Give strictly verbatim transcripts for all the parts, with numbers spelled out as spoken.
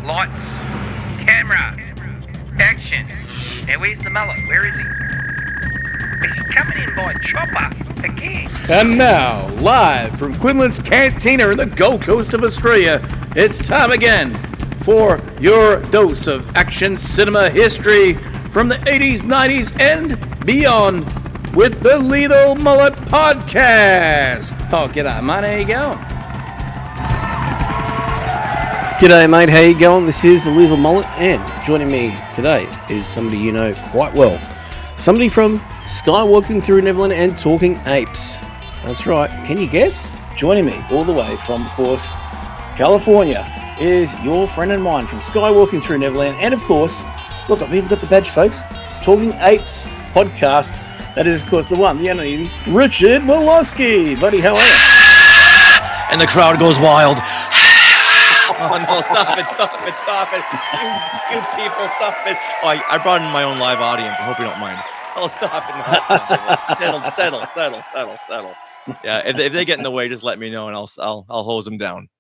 Lights. Camera. Action. Now where's the mullet? Where is he? Is he coming in by chopper again? And now, live from Quinlan's Cantina in the Gold Coast of Australia, it's time again for your dose of action cinema history from the eighties, nineties, and beyond with the Lethal Mullet Podcast. Oh, g'day, mate. How you going? G'day, mate. How you going? This is the Lethal Mullet, and joining me today is somebody you know quite well. Somebody from Skywalking Through Neverland and Talking Apes. That's right. Can you guess? Joining me all the way from, of course, California is your friend and mine from Skywalking Through Neverland. And, of course, look, I've even got the badge, folks. Talking Apes podcast. That is, of course, the one, the only, Richard Wolosky. Buddy, how are you? And the crowd goes wild. Oh, no, stop it, stop it, stop it. You, you people, stop it. Oh, I, I brought in my own live audience. I hope you don't mind. Oh, stop it. Settle, settle, settle, settle, settle. Yeah, if they, if they get in the way, just let me know, and I'll I'll, I'll hose them down.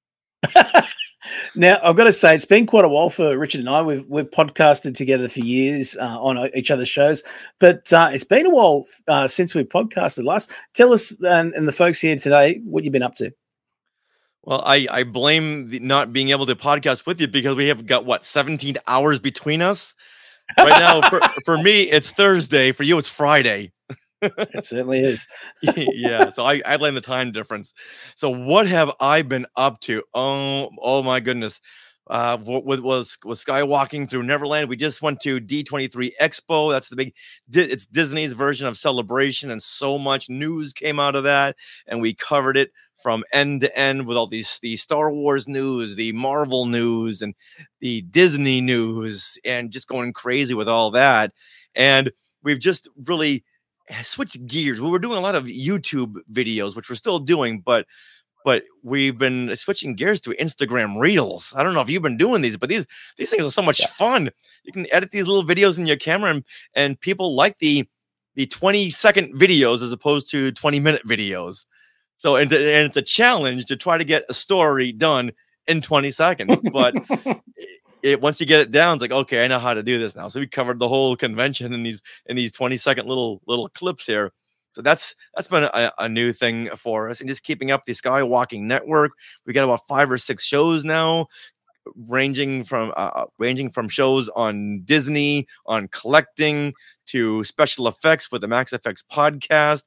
Now, I've got to say, it's been quite a while for Richard and I. We've we've podcasted together for years uh, on each other's shows, but uh, it's been a while uh, since we podcasted last. Tell us and, and the folks here today what you've been up to. Well, I, I blame the not being able to podcast with you because we have got, what, seventeen hours between us? Right now, for, for me, it's Thursday. For you, it's Friday. It certainly is. Yeah, so I, I blame the time difference. So what have I been up to? Oh, oh my goodness. Uh, with was was Skywalking Through Neverland. We just went to D twenty-three Expo. That's the big, it's Disney's version of Celebration, and so much news came out of that, and we covered it from end to end with all these the Star Wars news, the Marvel news, and the Disney news, and just going crazy with all that. And we've just really switched gears. We were doing a lot of YouTube videos, which we're still doing, but but we've been switching gears to Instagram Reels. I don't know if you've been doing these, but these these things are so much fun. You can edit these little videos in your camera, and, and people like the the twenty second videos as opposed to twenty minute videos. So, and, and it's a challenge to try to get a story done in twenty seconds. But it, it once you get it down, it's like, okay, I know how to do this now. So we covered the whole convention in these in these twenty second little little clips here. So that's that's been a, a new thing for us, and just keeping up the Skywalking network. We got about five or six shows now, ranging from uh, ranging from shows on Disney, on collecting, to special effects with the Max F X podcast,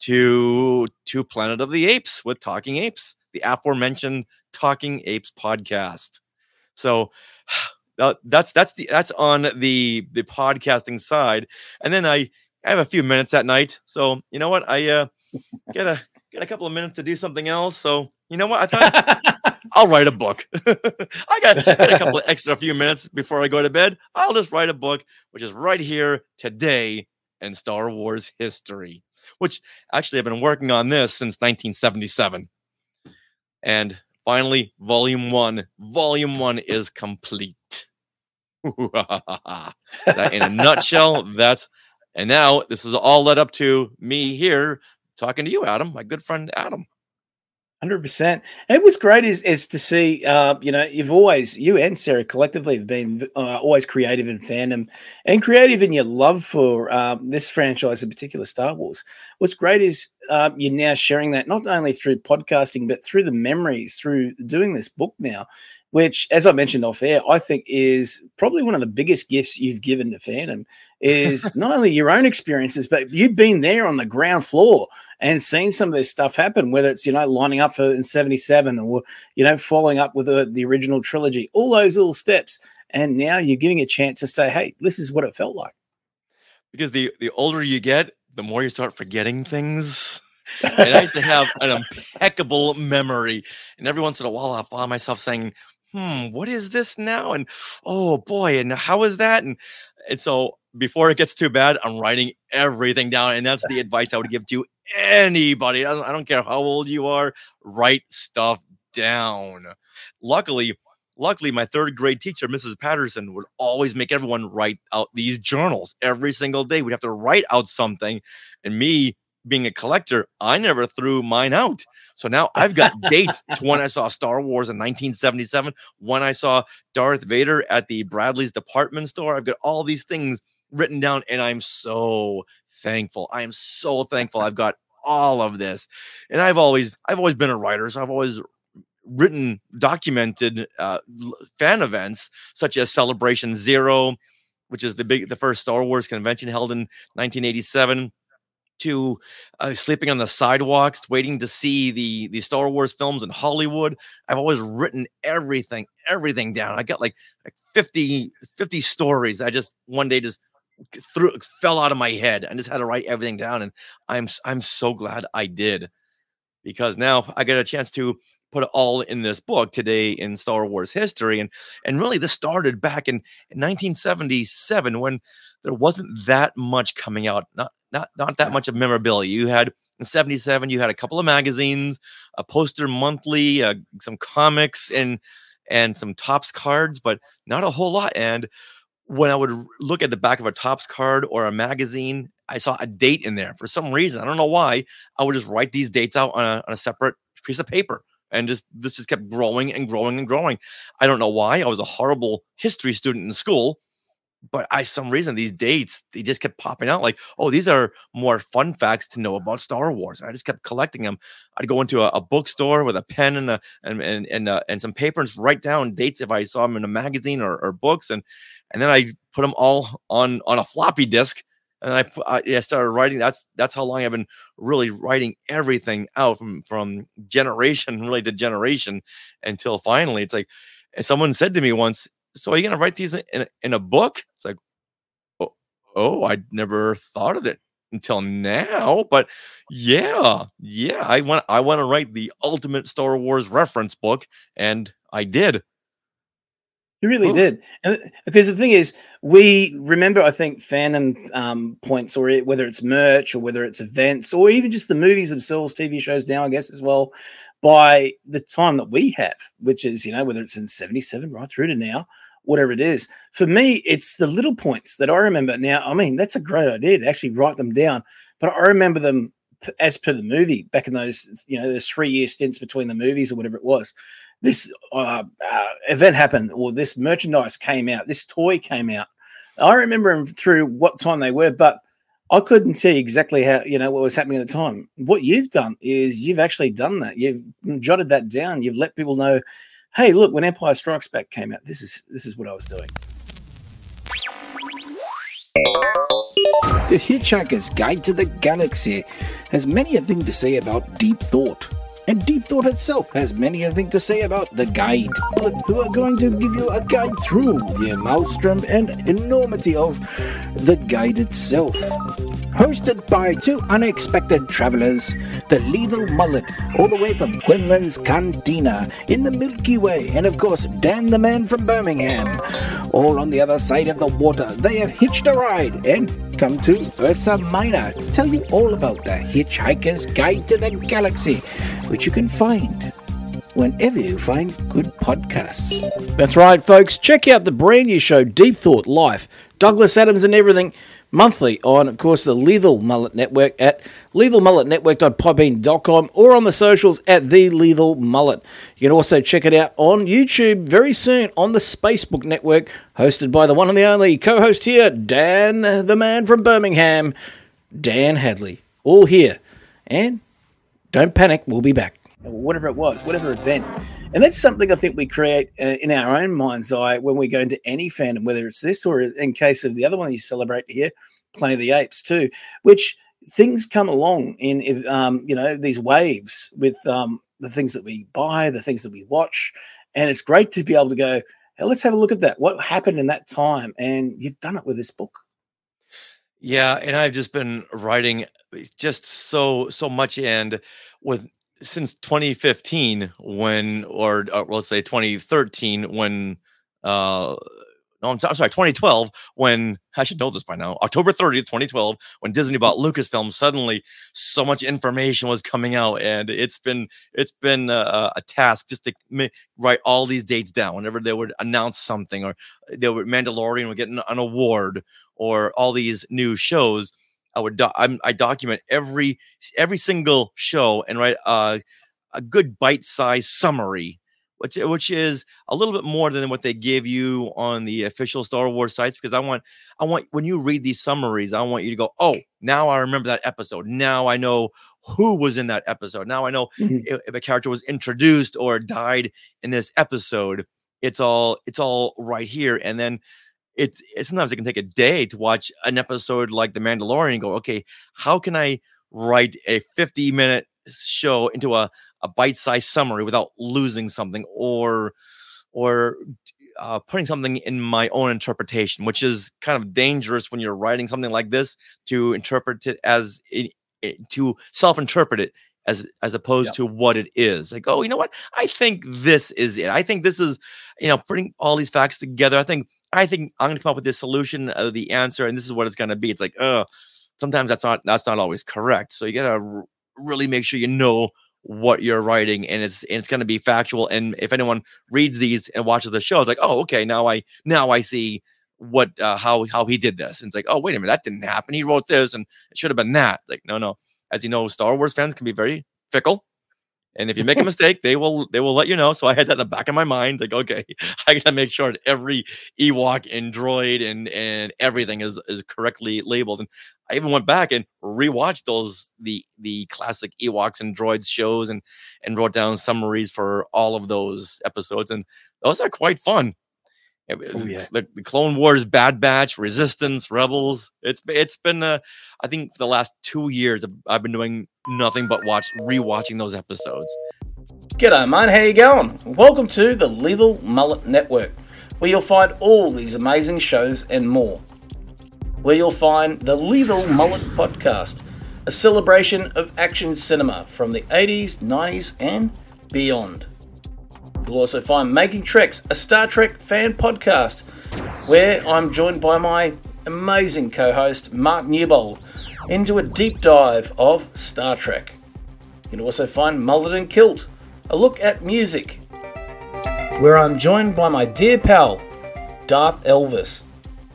to to Planet of the Apes with Talking Apes, the aforementioned Talking Apes podcast. So uh, that's that's the that's on the the podcasting side, and then I. I have a few minutes at night, so you know what? I uh, get a get a couple of minutes to do something else. So you know what? I thought I'll write a book. I got, got a couple of extra few minutes before I go to bed. I'll just write a book, which is right here today in Star Wars history. Which actually I've been working on this since nineteen seventy-seven, and finally, Volume One. Volume One is complete. That, in a nutshell, that's. And now this is all led up to me here talking to you, Adam, my good friend Adam. one hundred percent. It was great is, is to see, uh, you know, you've always, you and Sarah collectively have been uh, always creative in fandom and creative in your love for um, this franchise, in particular Star Wars. What's great is uh, you're now sharing that not only through podcasting, but through the memories, through doing this book now, which, as I mentioned off air, I think is probably one of the biggest gifts you've given to fandom, is not only your own experiences, but you've been there on the ground floor and seen some of this stuff happen, whether it's, you know, lining up for in seventy-seven or, you know, following up with the, the original trilogy, all those little steps. And now you're giving a chance to say, hey, this is what it felt like. Because the, the older you get, the more you start forgetting things. And I used to have an impeccable memory. And every once in a while, I find myself saying, hmm, what is this now? And oh boy, and how is that? And and so before it gets too bad, I'm writing everything down. And that's the advice I would give to anybody. I don't, I don't care how old you are, write stuff down. Luckily, luckily, my third grade teacher, Missus Patterson, would always make everyone write out these journals every single day. We'd have to write out something. And me, being a collector, I never threw mine out. So now I've got dates to when I saw Star Wars in nineteen seventy-seven, when I saw Darth Vader at the Bradley's department store. I've got all these things written down, and I'm so thankful. I am so thankful I've got all of this. And I've always I've always been a writer, so I've always written, documented uh, fan events such as Celebration Zero, which is the big the first Star Wars convention held in nineteen eighty-seven, to uh, sleeping on the sidewalks, waiting to see the the Star Wars films in Hollywood. I've always written everything, everything down. I got like, like fifty, fifty stories. I just one day just threw fell out of my head and just had to write everything down. And I'm I'm so glad I did, because now I get a chance to put it all in this book today in Star Wars history. And and really this started back in, in nineteen seventy-seven, when there wasn't that much coming out, not not not that much of memorabilia. You had in seventy-seven, you had a couple of magazines, a Poster Monthly, uh, some comics, and and some Topps cards, but not a whole lot. And when I would look at the back of a Topps card or a magazine, I saw a date in there for some reason. I don't know why. I would just write these dates out on a, on a separate piece of paper. And just this just kept growing and growing and growing. I don't know why. I was a horrible history student in school, but I some reason these dates, they just kept popping out like, oh, these are more fun facts to know about Star Wars. And I just kept collecting them. I'd go into a, a bookstore with a pen and a, and and and, uh, and some paper and just write down dates if I saw them in a magazine or, or books, and and then I put them all on on a floppy disk. And I, I yeah, started writing. That's that's how long I've been really writing everything out from from generation really to generation, until finally it's like, and someone said to me once, "So are you going to write these in in a book?" It's like, oh, oh, I never thought of it until now. But yeah, yeah, I want I want to write the ultimate Star Wars reference book, and I did. You really Ooh. did. And because the thing is, we remember, I think, fandom um, points, or it, whether it's merch or whether it's events or even just the movies themselves, T V shows now, I guess, as well, by the time that we have, which is, you know, whether it's in seventy-seven right through to now, whatever it is. For me, it's the little points that I remember. Now, I mean, that's a great idea to actually write them down, but I remember them p- as per the movie back in those, you know, those three-year stints between the movies or whatever it was. This uh, uh, event happened, or this merchandise came out, this toy came out. I remember them through what time they were, but I couldn't tell you exactly how, you know, what was happening at the time. What you've done is you've actually done that. You've jotted that down. You've let people know, hey, look, when Empire Strikes Back came out, this is this is what I was doing. The Hitchhiker's Guide to the Galaxy has many a thing to say about deep thought. And Deep Thought itself has many a thing to say about the guide, who are going to give you a guide through the maelstrom and enormity of the guide itself. Hosted by two unexpected travelers, the Lethal Mullet, all the way from Quinlan's Cantina in the Milky Way, and of course Dan the Man from Birmingham. All on the other side of the water, they have hitched a ride and come to Ursa Minor to tell you all about the Hitchhiker's Guide to the Galaxy, which you can find whenever you find good podcasts. That's right, folks. Check out the brand new show, Deep Thought Life. Douglas Adams and everything, monthly on, of course, the Lethal Mullet Network at lethal mullet network dot podbean dot com or on the socials at The Lethal Mullet. You can also check it out on YouTube very soon on the Spacebook Network, hosted by the one and the only co-host here, Dan, the man from Birmingham, Dan Hadley. All here. And don't panic, we'll be back. Whatever it was, whatever event. And that's something I think we create uh, in our own mind's eye when we go into any fandom, whether it's this or in case of the other one you celebrate here, Planet of the Apes too, which things come along in, um, you know, these waves with um, the things that we buy, the things that we watch. And it's great to be able to go, hey, let's have a look at that. What happened in that time? And you've done it with this book. Yeah, and I've just been writing just so so much, and with since twenty fifteen when, or, or let's say twenty thirteen when, uh, no, I'm, I'm sorry, twenty twelve when, I should know this by now, October thirtieth, twenty twelve, when Disney bought Lucasfilm, suddenly so much information was coming out, and it's been it's been a, a task just to ma- write all these dates down whenever they would announce something, or they would Mandalorian would get an, an award, or all these new shows. I would do- I'm, I document every every single show and write uh, a good bite-sized summary, which which is a little bit more than what they give you on the official Star Wars sites. Because I want I want when you read these summaries, I want you to go, oh, now I remember that episode. Now I know who was in that episode. Now I know Mhm. if, if a character was introduced or died in this episode. It's all it's all right here, and then. It's, it's sometimes it can take a day to watch an episode like The Mandalorian and go, okay, how can I write a fifty minute show into a, a bite-sized summary without losing something or or uh, putting something in my own interpretation, which is kind of dangerous when you're writing something like this to interpret it as it, it, to self-interpret it as as opposed Yep. to what it is. Like, oh, you know what? I think this is it. I think this is, you know, putting all these facts together. I think I think I'm going to come up with this solution, uh, the answer, and this is what it's going to be. It's like, oh, sometimes that's not that's not always correct. So you got to r- really make sure you know what you're writing, and it's and it's going to be factual. And if anyone reads these and watches the show, it's like, oh, okay, now I now I see what uh, how how he did this. And it's like, oh, wait a minute, that didn't happen. He wrote this, and it should have been that. Like, no, no. As you know, Star Wars fans can be very fickle. And if you make a mistake, they will they will let you know. So I had that in the back of my mind, like, okay, I gotta make sure that every Ewok and droid and and everything is is correctly labeled. And I even went back and rewatched those the the classic Ewoks and droids shows and and wrote down summaries for all of those episodes, and those are quite fun. It was- Oh, yeah. the, the Clone Wars, Bad Batch, Resistance, Rebels. It's it's been uh, I think for the last two years I've, I've been doing nothing but watch rewatching those episodes. G'day, mate. How you going? Welcome to the Lethal Mullet Network, where you'll find all these amazing shows and more. Where you'll find the Lethal Mullet Podcast, a celebration of action cinema from the eighties, nineties, and beyond. You'll also find Making Treks, a Star Trek fan podcast, where I'm joined by my amazing co-host Mark Newbold into a deep dive of Star Trek. You can also find Mullet and Kilt, a look at music, where I'm joined by my dear pal, Darth Elvis.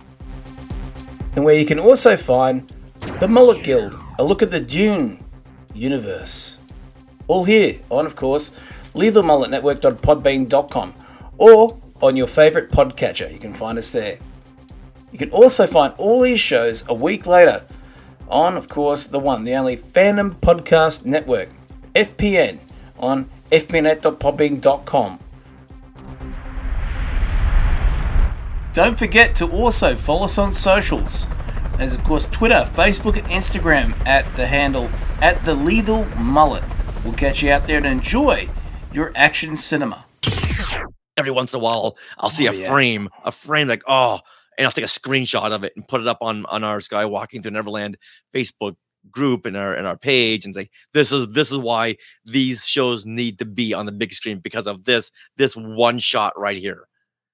And where you can also find the Mullet Guild, a look at the Dune universe. All here on, of course, lethal mullet network dot podbean dot com or on your favourite podcatcher. You can find us there. You can also find all these shows a week later on, of course, the one, the only Fandom Podcast Network, F P N, on f p net dot podbean dot com. Don't forget to also follow us on socials. There's, of course, Twitter, Facebook, and Instagram at the handle at the Lethal Mullet. We'll catch you out there and enjoy your action cinema. Every once in a while, I'll see Oh, a yeah. frame, a frame like, oh, and I'll take a screenshot of it and put it up on, on our Skywalking Through Neverland Facebook group and our and our page and say, this is this is why these shows need to be on the big screen because of this this one shot right here.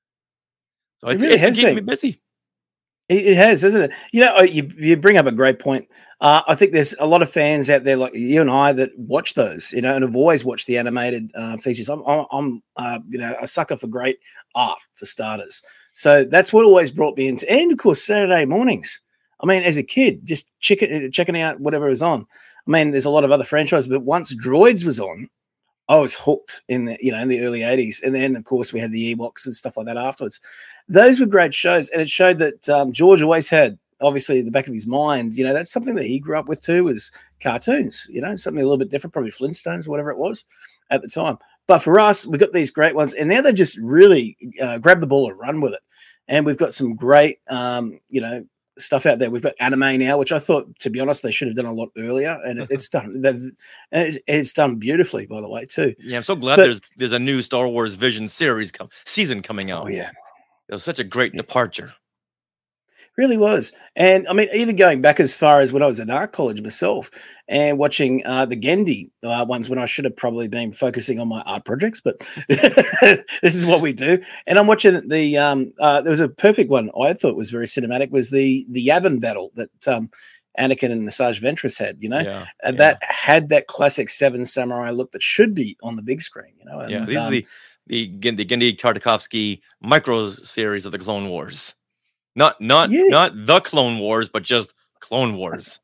So It it's, really it's been has keeping been. me busy. It, it has, isn't it? You know, uh, you you bring up a great point. Uh, I think there's a lot of fans out there like you and I that watch those, you know, and have always watched the animated uh, features. I'm, I'm, I'm uh, you know, a sucker for great art for starters. So that's what always brought me into, and of course Saturday mornings. I mean, as a kid, just checking checking out whatever was on. I mean, there's a lot of other franchises, but once Droids was on, I was hooked in the you know in the early eighties, and then of course we had the Ewoks and stuff like that afterwards. Those were great shows, and it showed that um, George always had, obviously, in the back of his mind, you know, that's something that he grew up with too, was cartoons. You know, something a little bit different, probably Flintstones, whatever it was at the time. But for us, we got these great ones, and now they just really uh, grab the ball and run with it. And we've got some great, um, you know, stuff out there. We've got anime now, which I thought, to be honest, they should have done a lot earlier, and it, it's done. they've- and It's, it's done beautifully, by the way, too. Yeah, I'm so glad But- there's there's a new Star Wars Vision series come season coming out. Oh yeah. It was such a great departure. Really was. And I mean, even going back as far as when I was at art college myself and watching uh, the Gendy uh, ones when I should have probably been focusing on my art projects, but this is what we do. And I'm watching the, um, uh, there was a perfect one I thought was very cinematic, was the, the Yavin battle that um, Anakin and Asajj Ventress had, you know, Yeah, and yeah. that had that classic Seven Samurai look that should be on the big screen, you know. And, Yeah, these um, are the the Gen- the Gendy Tartakovsky micro series of the Clone Wars. Not not Yeah. not the Clone Wars, but just Clone Wars.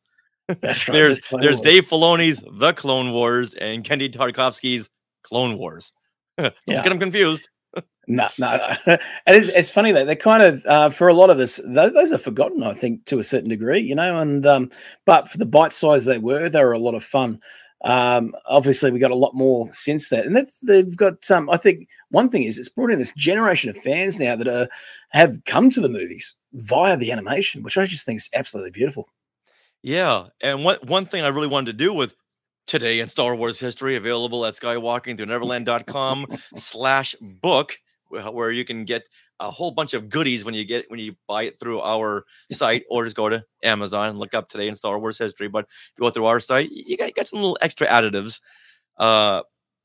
That's right. there's Clone there's Wars. Dave Filoni's The Clone Wars and Kenny Tartakovsky's Clone Wars. Don't Yeah. get them confused. No, no, no. And it's, it's funny that they're kind of uh, for a lot of us, those, those are forgotten, I think, to a certain degree, you know. And um, but for the bite size they were, they were a lot of fun. Um, obviously, we got a lot more since that, and they've, they've got. Um, I think one thing is it's brought in this generation of fans now that are, have come to the movies via the animation, which I just think is absolutely beautiful. Yeah, and one one thing I really wanted to do with today in Star Wars history, available at skywalking through neverland dot com slash book, where where you can get a whole bunch of goodies when you get when you buy it through our site, or just go to Amazon and look up today in Star Wars history. But if you go through our site, you got, you got some little extra additives. Uh,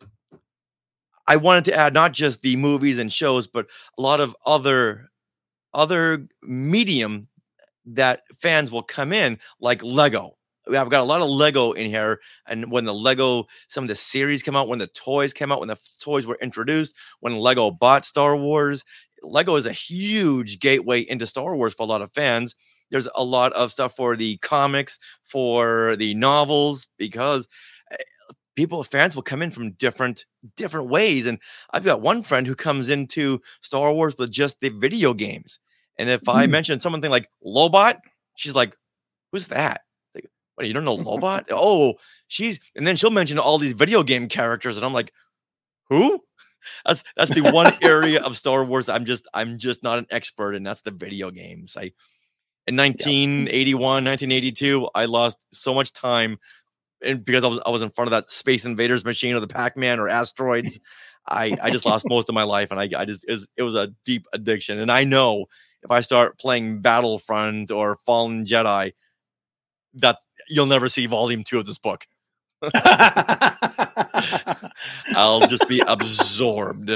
I wanted to add not just the movies and shows, but a lot of other other medium that fans will come in, like Lego. I've got a lot of Lego in here, and when the Lego, some of the series come out, when the toys came out, when the f- toys were introduced, when Lego bought Star Wars, Lego is a huge gateway into Star Wars for a lot of fans. There's a lot of stuff for the comics, for the novels, because eh, people, fans will come in from different different ways. And I've got one friend who comes into Star Wars with just the video games. And if I Mm. mention something like Lobot, she's like, "Who's that?" Like, what, you don't know Lobot? Oh, she's, and then she'll mention all these video game characters, and I'm like, who? That's that's the one area of Star Wars I'm just I'm just not an expert in. That's the video games. I in nineteen eighty-one, nineteen eighty-two, I lost so much time, and because I was I was in front of that Space Invaders machine or the Pac-Man or asteroids, I I just lost most of my life, and I I just it was, it was a deep addiction. And I know if I start playing Battlefront or Fallen Jedi, that you'll never see volume two of this book. I'll just be absorbed.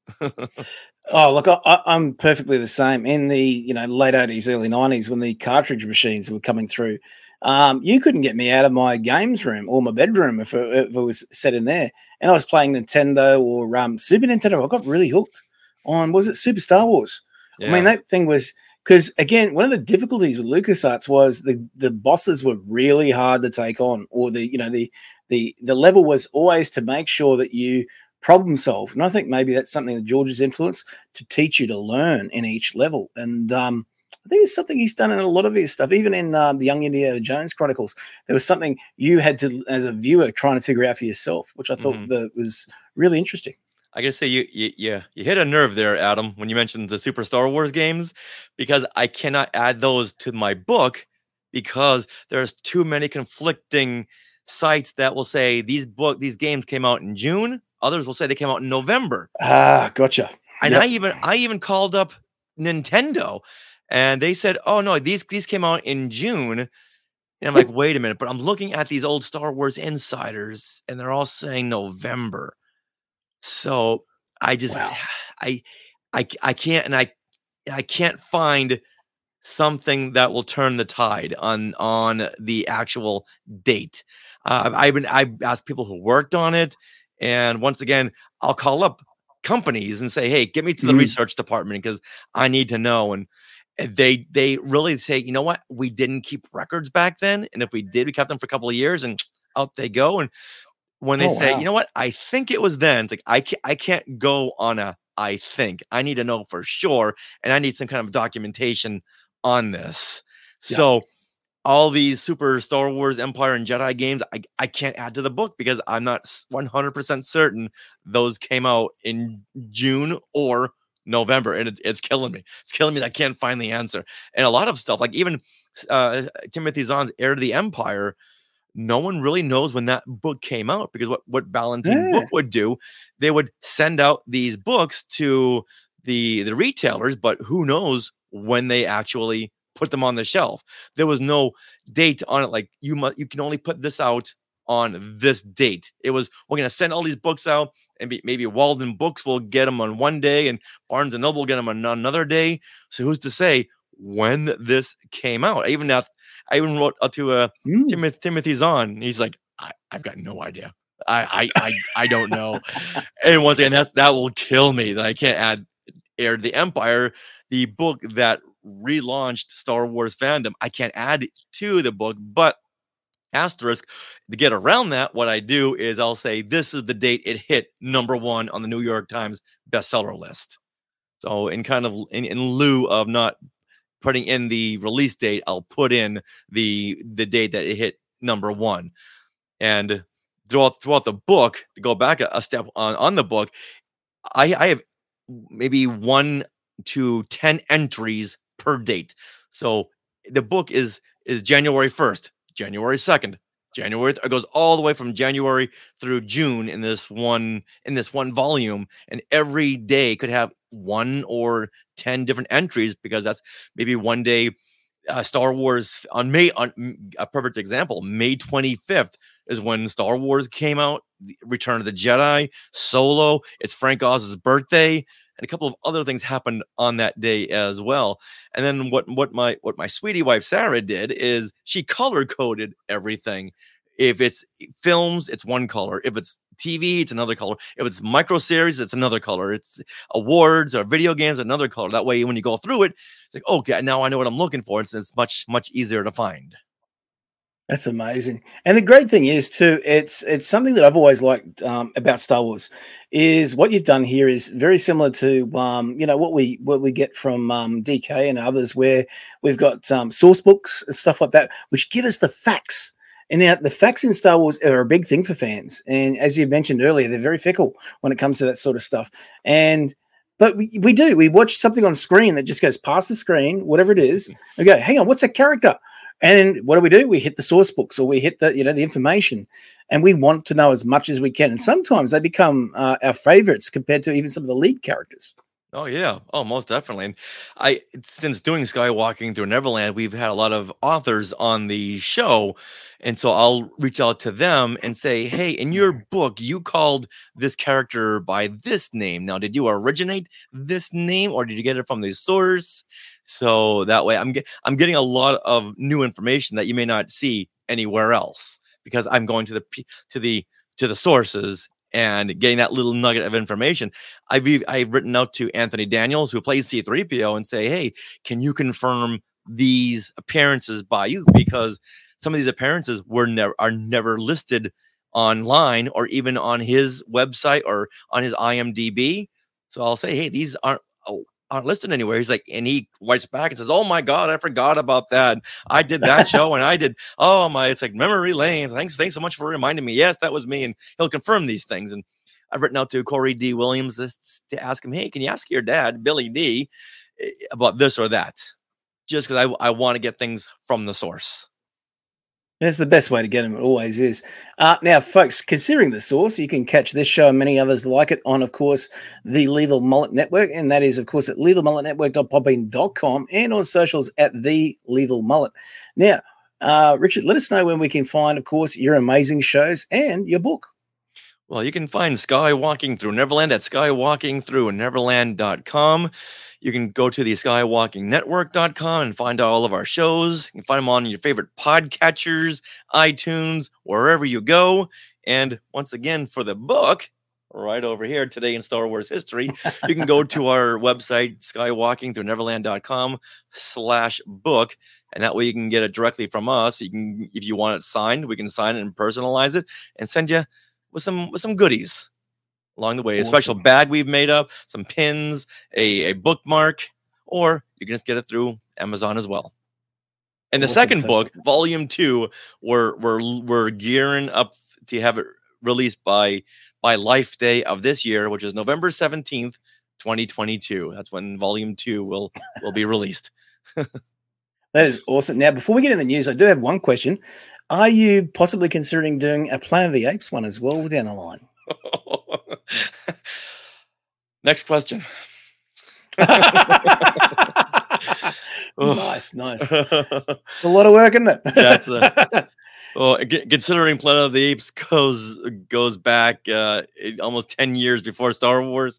Oh, look, I, I- I'm perfectly the same. In the you know late eighties, early nineties, when the cartridge machines were coming through, um, you couldn't get me out of my games room or my bedroom if it, if it was set in there. And I was playing Nintendo or um, Super Nintendo. I got really hooked on, was it Super Star Wars? I mean, Yeah. that thing was, because again, one of the difficulties with LucasArts was the the bosses were really hard to take on, or the you know the the the level was always to make sure that you problem solve. And I think maybe that's something that George's influence to teach you to learn in each level. And um, I think it's something he's done in a lot of his stuff. Even in um, the Young Indiana Jones Chronicles, there was something you had to, as a viewer, trying to figure out for yourself, which I thought Mhm. that was really interesting. I gotta say, you, you, you, you hit a nerve there, Adam, when you mentioned the Super Star Wars games, because I cannot add those to my book because there's too many conflicting sites that will say these book these games came out in June. Others will say they came out in November. Ah, gotcha. And Yep. I even I even called up Nintendo, and they said, "Oh no, these these came out in June." And I'm like, "Wait a minute!" But I'm looking at these old Star Wars insiders, and they're all saying November. So I just Wow. I I I can't and I I can't find something that will turn the tide on on the actual date. Uh, I've been I've asked people who worked on it, and once again, I'll call up companies and say, "Hey, get me to the Mhm. research department because I need to know." And, and they they really say, "You know what? We didn't keep records back then, and if we did, we kept them for a couple of years, and out they go." And when they Oh, say, wow. "You know what? I think it was then," it's like I can't I can't go on a I think. I need to know for sure, and I need some kind of documentation on this. Yeah. So all these Super Star Wars Empire and Jedi games, I, I can't add to the book because I'm not s- one hundred percent certain those came out in June or November, and it, it's killing me. It's killing me that I can't find the answer. And a lot of stuff, like even uh, Timothy Zahn's Heir to the Empire, no one really knows when that book came out because what, what Ballantine Yeah. Book would do, they would send out these books to the, the retailers, but who knows when they actually put them on the shelf. There was no date on it. Like you must, you can only put this out on this date. It was, we're going to send all these books out, and be, maybe Walden Books will get them on one day and Barnes and Noble will get them on another day. So who's to say when this came out? I even asked, I even wrote uh, to uh, Mm. Timothy, Timothy Zahn. He's like, I, I've got no idea. I, I, I, I don't know. And once again, that's, that will kill me that I can't add Heir to the Empire, the book that relaunched Star Wars fandom. I can't add to the book, but asterisk. To get around that, what I do is I'll say this is the date it hit number one on the New York Times bestseller list. So in kind of in, in lieu of not putting in the release date, I'll put in the the date that it hit number one. And throughout throughout the book, to go back a, a step on, on the book, I, I have maybe one to ten entries per date. So the book is is January first, January second, January. It goes all the way from January through June in this one in this one volume, and every day could have one or ten different entries because that's maybe one day. Uh, Star Wars on May on a perfect example. May twenty-fifth is when Star Wars came out. Return of the Jedi, Solo. It's Frank Oz's birthday, and a couple of other things happened on that day as well. And then what what my what my sweetie wife Sarah did is she color coded everything. If it's films, it's one color. If it's T V, it's another color. If it's micro series, it's another color. It's awards or video games, another color. That way, when you go through it, it's like, okay, now I know what I'm looking for. It's, it's much, much easier to find. That's amazing. And the great thing is too, it's it's something that I've always liked um, about Star Wars is what you've done here is very similar to um, you know what we what we get from um, D K and others, where we've got um, source books and stuff like that, which give us the facts. And now the facts in Star Wars are a big thing for fans. And as you mentioned earlier, they're very fickle when it comes to that sort of stuff. And but we, we do. We watch something on screen that just goes past the screen, whatever it is, and go, hang on, what's that character? And what do we do? We hit the source books or we hit the, you know, the information, and we want to know as much as we can. And sometimes they become uh, our favorites compared to even some of the lead characters. Oh yeah, oh most definitely. And I since doing Skywalking Through Neverland, we've had a lot of authors on the show, and so I'll reach out to them and say, "Hey, in your book, you called this character by this name. Now, did you originate this name, or did you get it from the source?" So that way, I'm get, I'm getting a lot of new information that you may not see anywhere else because I'm going to the to the to the sources and getting that little nugget of information. I've I've written out to Anthony Daniels, who plays C three P O, and say, hey, can you confirm these appearances by you? Because some of these appearances were never are never listed online or even on his website or on his I M D B. So I'll say, hey, these aren't oh, aren't listed anywhere. He's like, and he writes back and says, oh my God, I forgot about that. I did that show and I did, oh my, it's like memory lane. Thanks, thanks so much for reminding me. Yes, that was me. And he'll confirm these things. And I've written out to Corey D. Williams to ask him, hey, can you ask your dad, Billy D, about this or that? Just because I, I want to get things from the source. That's the best way to get them. It always is. Uh, now, folks, considering the source, you can catch this show and many others like it on, of course, the Lethal Mullet Network. And that is, of course, at lethal mullet network dot podbean dot com and on socials at The Lethal Mullet. Now, uh, Richard, let us know when we can find, of course, your amazing shows and your book. Well, you can find Skywalking Through Neverland at skywalking through neverland dot com. You can go to the skywalking network dot com and find out all of our shows. You can find them on your favorite podcatchers, iTunes, wherever you go. And once again, for the book, right over here, Today in Star Wars History, you can go to our website, skywalking through neverland dot com slash book. And that way you can get it directly from us. You can, if you want it signed, we can sign it and personalize it and send you with some with some goodies along the way. Awesome. A special bag we've made up, some pins, a, a bookmark, or you can just get it through Amazon as well. And the awesome. second book, volume two, we're we're we're gearing up to have it released by by Life Day of this year, which is November seventeenth, twenty twenty-two. That's when volume two will will be released. That is awesome. Now, before we get in the news, I do have one question. Are you possibly considering doing a Planet of the Apes one as well down the line? Next question. Nice, nice. It's a lot of work, isn't it? That's a, well, considering Planet of the Apes goes goes back uh, almost ten years before Star Wars.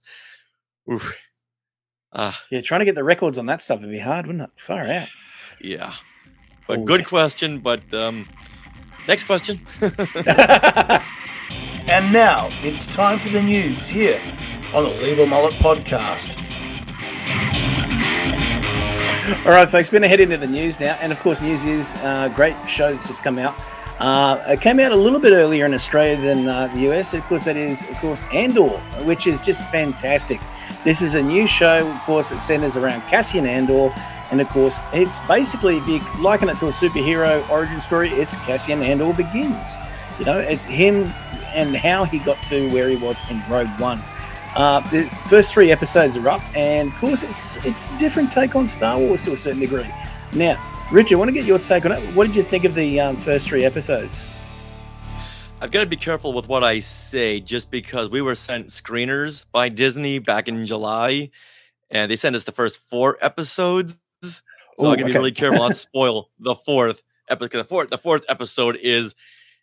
Uh, yeah, trying to get the records on that stuff would be hard, wouldn't it? Far out. Yeah, but oh, good yeah. question. But um, next question. And now it's time for the news here on the Lethal Mullet Podcast. All right, folks, we're going to head into the news now. And, of course, news is a great show that's just come out. Uh, it came out a little bit earlier in Australia than uh, the U S. Of course, that is, of course, Andor, which is just fantastic. This is a new show, of course, that centers around Cassian Andor. And, of course, it's basically, if you liken it to a superhero origin story, it's Cassian Andor Begins. You know, it's him and how he got to where he was in Rogue One. Uh, the first three episodes are up, and, of course, it's it's a different take on Star Wars to a certain degree. Now, Richard, I want to get your take on it. What did you think of the um, first three episodes? I've got to be careful with what I say, just because we were sent screeners by Disney back in July, and they sent us the first four episodes. So Ooh, I'm gonna okay. be really careful not to spoil the fourth episode. The fourth, the fourth episode is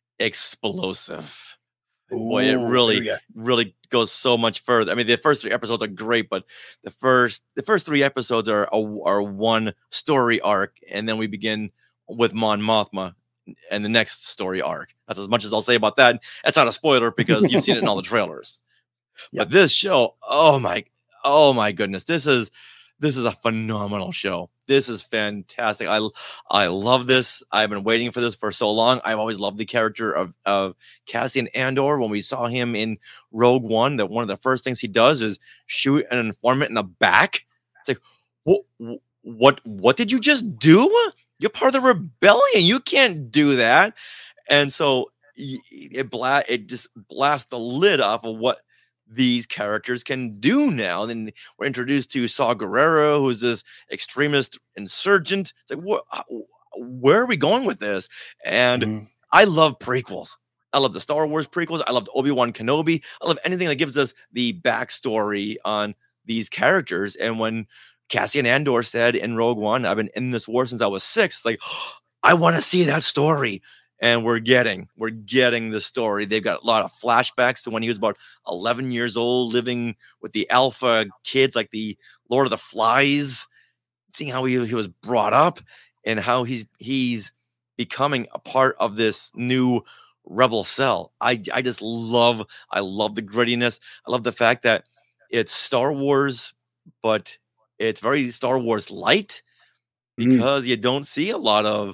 explosive. Boy, it Ooh, really, here we go. really goes so much further. I mean, the first three episodes are great, but the first, the first three episodes are are, are one story arc, and then we begin with Mon Mothma and the next story arc. That's as much as I'll say about that. That's not a spoiler because you've seen it in all the trailers. Yep. But this show, oh my, oh my goodness, this is this is a phenomenal show. This is fantastic. I I love this. I've been waiting for this for so long. I've always loved the character of, of Cassian Andor. When we saw him in Rogue One, that one of the first things he does is shoot an informant in the back. It's like, what what what did you just do? You're part of the rebellion. You can't do that. And so it bla- it just blasts the lid off of what these characters can do now. Then we're introduced to Saw Gerrera, who's this extremist insurgent. It's like, what? Where are we going with this? And Mm. I love prequels. I love the Star Wars prequels. I loved Obi-Wan Kenobi. I love anything that gives us the backstory on these characters. And when Cassian Andor said in Rogue One, I've been in this war since I was six, it's like, oh, I want to see that story. And we're getting, we're getting the story. They've got a lot of flashbacks to when he was about eleven years old, living with the alpha kids, like the Lord of the Flies, seeing how he, he was brought up and how he's he's becoming a part of this new rebel cell. I I just love, I love the grittiness. I love the fact that it's Star Wars, but it's very Star Wars light because mm. you don't see a lot of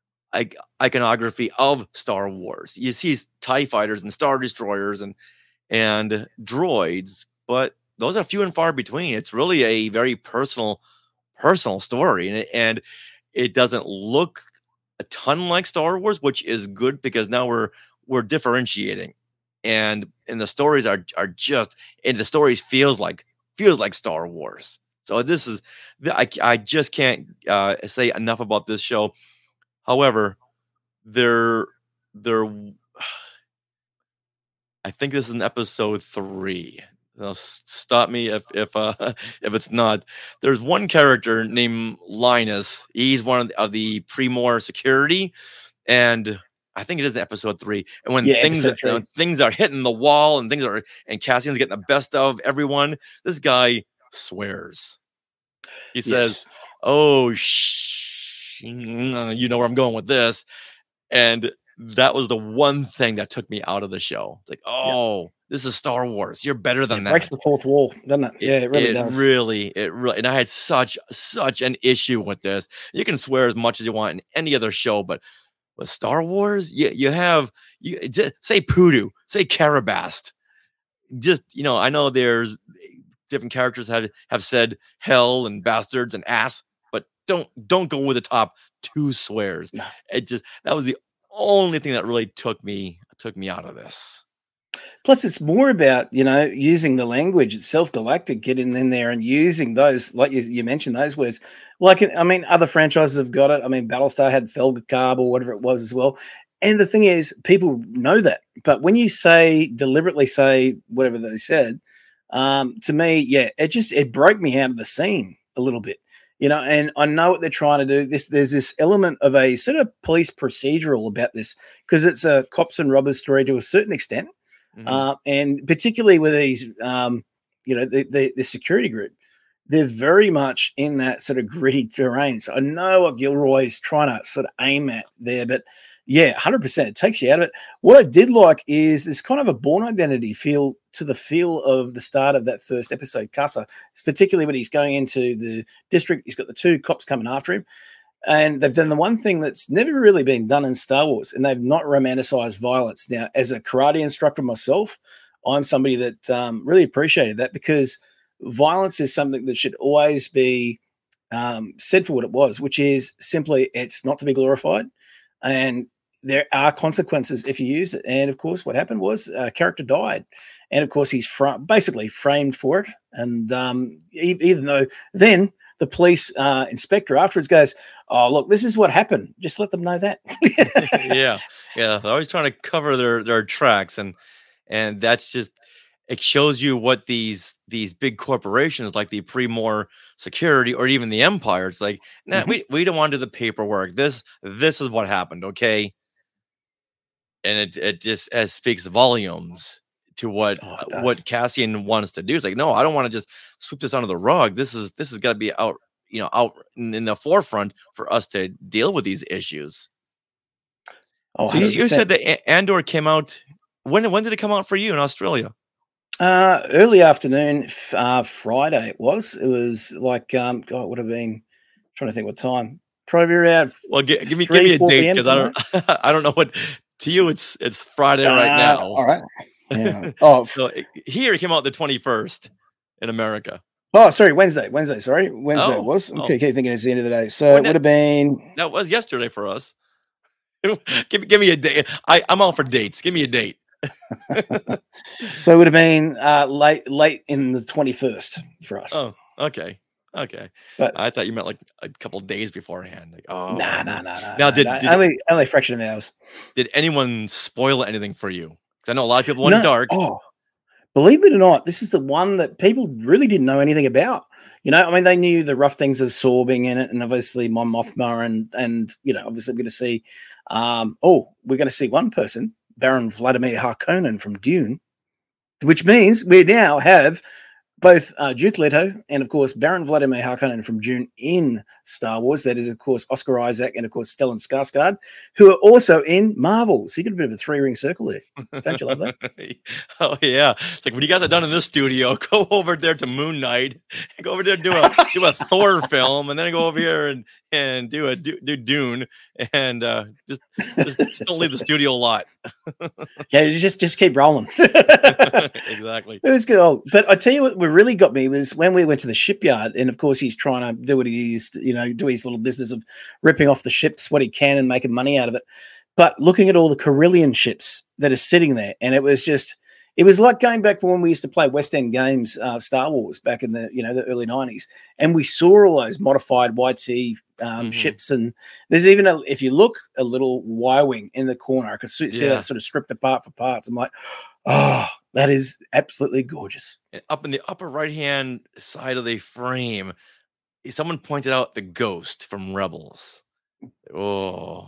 iconography of Star Wars. You see TIE fighters and Star Destroyers and and droids, but those are few and far between. It's really a very personal, personal story, and it, and it doesn't look a ton like Star Wars, which is good because now we're we're differentiating, and and the stories are are just and the stories feels like feels like Star Wars. So this is I I just can't uh, say enough about this show. However, there, there. I think this is in episode three. Now, stop me if if uh, if it's not. There's one character named Linus. He's one of the, of the Pre-Mor security, and I think it is episode three. And when yeah, things are, when things are hitting the wall and things are and Cassian's getting the best of everyone, this guy swears. He says, yes. "Oh shh." You know where I'm going with this. And that was the one thing that took me out of the show. It's like, oh, yep. This is Star Wars. You're better than it that. Breaks the fourth wall, doesn't it? it yeah, it really it does. Really, it really, and I had such, such an issue with this. You can swear as much as you want in any other show, but with Star Wars, you, you have, you just say Poodoo, say Carabast. Just, you know, I know there's different characters have, have said hell and bastards and ass. Don't don't go with the top two swears. No. It just that was the only thing that really took me took me out of this. Plus, it's more about, you know, using the language itself, Galactic, getting in there and using those, like you, you mentioned, those words. Like, I mean, other franchises have got it. I mean, Battlestar had Felgakab or whatever it was as well. And the thing is, people know that. But when you say, deliberately say whatever they said, um, to me, yeah, it just, it broke me out of the scene a little bit. You know, and I know what they're trying to do. This there's this element of a sort of police procedural about this because it's a cops and robbers story to a certain extent, mm-hmm. uh, and particularly with these, um, you know, the, the the security group, they're very much in that sort of gritty terrain. So I know what Gilroy is trying to sort of aim at there, but yeah, one hundred percent, it takes you out of it. What I did like is this kind of a Bourne Identity feel to the feel of the start of that first episode, Casa, particularly when he's going into the district. He's got the two cops coming after him. And they've done the one thing that's never really been done in Star Wars, and they've not romanticized violence. Now, as a karate instructor myself, I'm somebody that um, really appreciated that, because violence is something that should always be um, said for what it was, which is simply it's not to be glorified, and there are consequences if you use it. And of course, what happened was a character died, and of course he's fr- basically framed for it. And um, e- even though then the police uh, inspector afterwards goes, "Oh, look, this is what happened. Just let them know that." yeah, yeah. They're always trying to cover their their tracks, and and that's just, it shows you what these these big corporations like the Premor Security or even the Empire. It's like, nah, Mhm. we we don't want to do the paperwork. This this is what happened, okay? And it it just as speaks volumes to what Oh, uh, it does. what Cassian wants to do. It's like, no, I don't want to just sweep this under the rug. This is this has got to be out, you know, out in, in the forefront for us to deal with these issues. Oh, So you, you one hundred percent. said that A- Andor came out. When when did it come out for you in Australia? Uh, early afternoon, f- uh, Friday it was. It was like, um, God, it would have been, trying to think what time. Probably around Well, gi- give me give three, me a four date, p.m. because I somewhere. don't I don't know what, to you it's it's Friday right Uh, now. all right. Yeah. Oh, f- So it- here it came out the twenty-first in America. oh, sorry, Wednesday. Wednesday. Sorry, Wednesday it Oh, was. oh, Okay, keep thinking it's the end of the day. So well, it would that, have been. that was yesterday for us. give, give me a date. I, I'm all for dates. Give me a date. So it would have been uh, late, late in the twenty-first for us. Oh, okay. Okay. But I thought you meant like a couple days beforehand. Like, oh, nah, nah, nah, nah. now nah, did, nah. did Only, only a fraction of hours. did anyone spoil anything for you? Because I know a lot of people went No. dark. Oh, believe it or not, this is the one that people really didn't know anything about. You know, I mean, they knew the rough things of Saw being in it, and obviously Mon Mothma, and and you know, obviously we're going to see. Um, oh, we're going to see one person, Baron Vladimir Harkonnen from Dune, which means we now have both uh, Duke Leto and, of course, Baron Vladimir Harkonnen from Dune in Star Wars. That is, of course, Oscar Isaac and, of course, Stellan Skarsgård, who are also in Marvel. So you get a bit of a three-ring circle there. Don't you love that? Oh yeah, it's like when you guys are done in this studio, go over there to Moon Knight, and go over there and do a do a Thor film, and then go over here and and do a do, do Dune, and uh, just, just just don't leave the studio lot. Yeah, you just just keep rolling. Exactly. It was good. Oh, but I tell you what, what really got me was when we went to the shipyard, and of course he's trying to do what he is, you know, do his little business of ripping off the ships what he can and making money out of it. But looking at all the Carillion ships that are sitting there, and it was just, it was like going back when we used to play West End games, uh, Star Wars back in the, you know, the early nineties, and we saw all those modified Y T um, Mhm. ships, and there's even a, if you look, a little Y wing in the corner. I could see, see Yeah. that sort of stripped apart for parts. I'm like, oh, that is absolutely gorgeous. And up in the upper right hand side of the frame, someone pointed out the ghost from Rebels. Oh,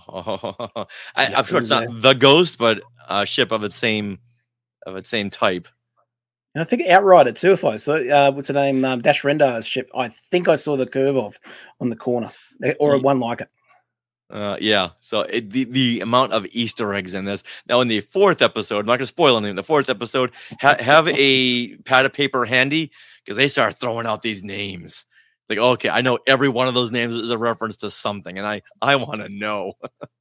I, Yeah, I'm sure it it's was not there. the ghost, but a ship of its same of its same type. And I think Outrider too. If I saw, uh, what's the name, um, Dash Rendar's ship, I think I saw the curve of on the corner, eh, or Ye- one like it. Uh, yeah. So it, the the amount of Easter eggs in this. Now in the fourth episode, I'm not going to spoil anything. The fourth episode, ha- have a pad of paper handy because they start throwing out these names. Like, okay, I know every one of those names is a reference to something, and I I want to know.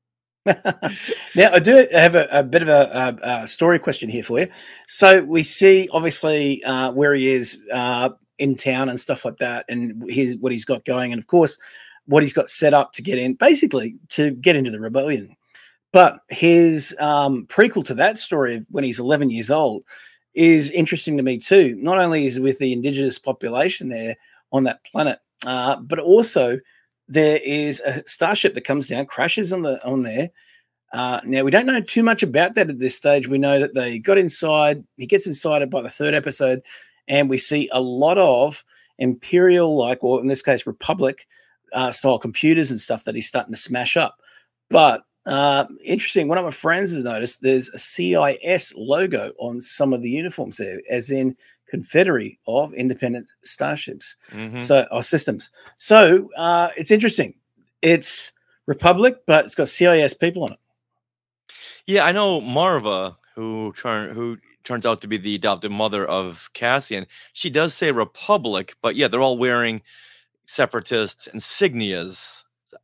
Now, I do have a, a bit of a, a, a story question here for you. So we see obviously uh, where he is uh, in town and stuff like that, and his, what he's got going, and of course what he's got set up to get in, basically to get into the rebellion. But his um, prequel to that story, when he's eleven years old, is interesting to me too. Not only is it with the indigenous population there on that planet, uh, but also there is a starship that comes down, crashes on the on there. Uh, now we don't know too much about that at this stage. We know that they got inside. He gets inside it by the third episode, and we see a lot of Imperial, like, or in this case, Republic uh, style computers and stuff that he's starting to smash up. But uh, interesting, one of my friends has noticed there's a C I S logo on some of the uniforms there, as in Confederate of Independent Starships, Mhm. so or systems. So uh, it's interesting. It's Republic, but it's got C I S people on it. Yeah, I know Marva, who turn who turns out to be the adopted mother of Cassian. She does say Republic, but yeah, they're all wearing separatist insignias.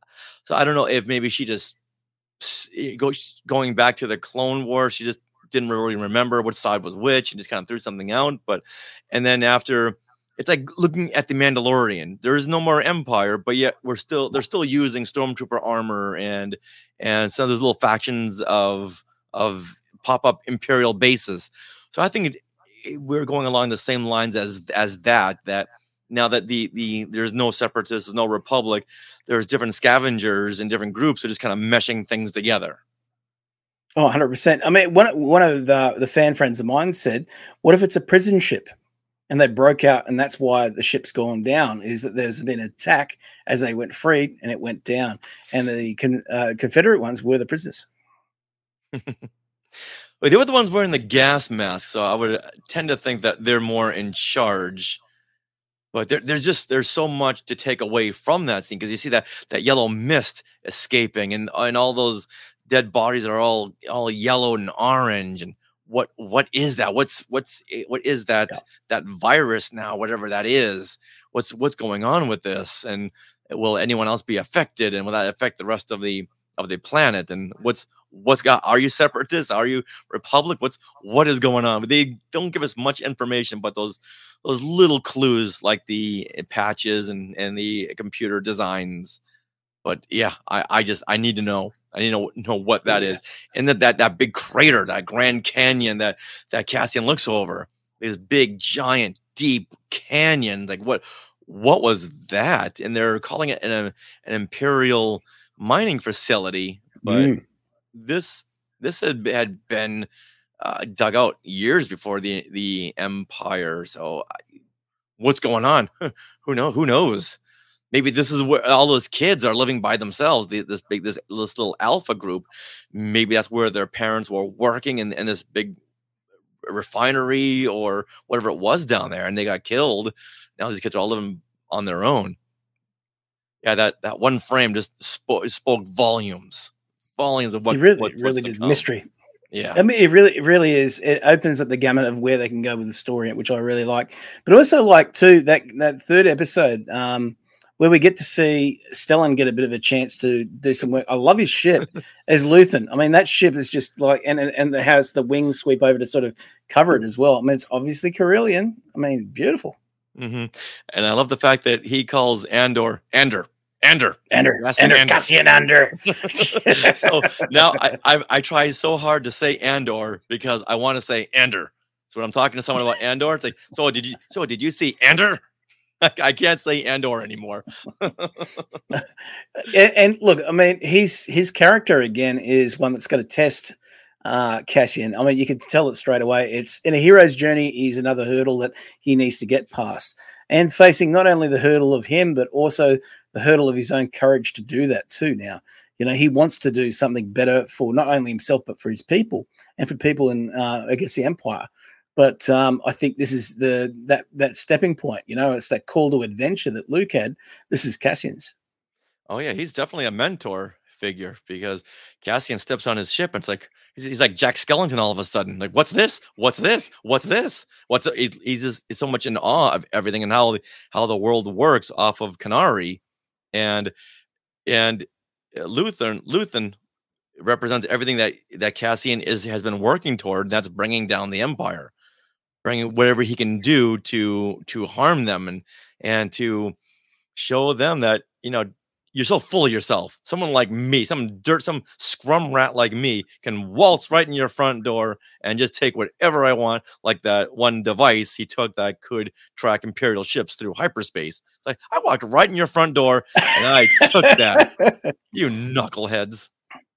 So I don't know if maybe she just s- eh, go going back to the Clone Wars. She just didn't really remember which side was which, and just kind of threw something out. But and then after, it's like looking at the Mandalorian. There is no more Empire, but yet we're still they're still using Stormtrooper armor and and some of those little factions of of pop up Imperial bases. So I think it, it- we're going along the same lines as as that. That now that the the there's no separatists, there's no Republic, there's different scavengers and different groups are just kind of meshing things together. Oh, one hundred percent. I mean, one, one of the, the fan friends of mine said, what if it's a prison ship? And they broke out, and that's why the ship's gone down, is that there's been an attack as they went free, and it went down. And the con, uh, Confederate ones were the prisoners. Well, they were the ones wearing the gas masks, so I would tend to think that they're more in charge. But there, there's just there's so much to take away from that scene, because you see that that yellow mist escaping, and and all those dead bodies are all all yellow and orange. And what what is that? What's what's eh, what is that Yeah. that virus now? Whatever that is, what's what's going on with this? And will anyone else be affected? And will that affect the rest of the of the planet? And what's what's got? Are you separatists? Are you Republic? What's what is going on? But they don't give us much information, but those those little clues like the patches and and the computer designs. But yeah, I, I just I need to know. I need to know, know what that Yeah. is. And that, that that big crater, that Grand Canyon that that Cassian looks over, this big, giant, deep canyon. Like what what was that? And they're calling it an an imperial mining facility, but Mm. this this had had been uh, dug out years before the the Empire. So I- what's going on? Who know? Who knows? Maybe this is where all those kids are living by themselves. The, this big, this, this little alpha group. Maybe that's where their parents were working in, in this big refinery or whatever it was down there, and they got killed. Now these kids are all living on their own. Yeah, that that one frame just spoke spoke volumes, volumes of what It really, what, it what's really to did. come. Mystery. Yeah. I mean, it really, it really is. It opens up the gamut of where they can go with the story, which I really like. But also like too that that third episode um, where we get to see Stellan get a bit of a chance to do some work. I love his ship as Luthen. I mean, that ship is just like, and and, and it has the wings sweep over to sort of cover it as well. I mean, it's obviously Carillion. I mean, beautiful. hmm And I love the fact that he calls Andor Ander Ander. Ender, Cassian Ender, Andor. Cassian Ender. So now I, I I try so hard to say Andor because I want to say Ander. So when I'm talking to someone about Andor, it's like, so did you so did you see Ander? I, I can't say Andor anymore. and, and look, I mean, his his character again is one that's going to test uh, Cassian. I mean, you can tell it straight away. It's in a hero's journey. He's another hurdle that he needs to get past, and facing not only the hurdle of him, but also the hurdle of his own courage to do that too. Now, you know, he wants to do something better for not only himself but for his people and for people in uh, against the Empire. But um, I think this is the that that stepping point. You know, it's that call to adventure that Luke had. This is Cassian's. Oh yeah, he's definitely a mentor figure because Cassian steps on his ship and it's like he's, he's like Jack Skellington all of a sudden. Like, what's this? What's this? What's this? What's he, he's just he's so much in awe of everything and how the, how the world works off of Kenari, and and uh, Luthen Luthen represents everything that that Cassian is has been working toward. That's bringing down the Empire, bringing whatever he can do to to harm them and and to show them that, you know, you're so full of yourself. Someone like me, some dirt, some scrum rat like me can waltz right in your front door and just take whatever I want, like that one device he took that could track Imperial ships through hyperspace. It's like, I walked right in your front door and I took that. You knuckleheads.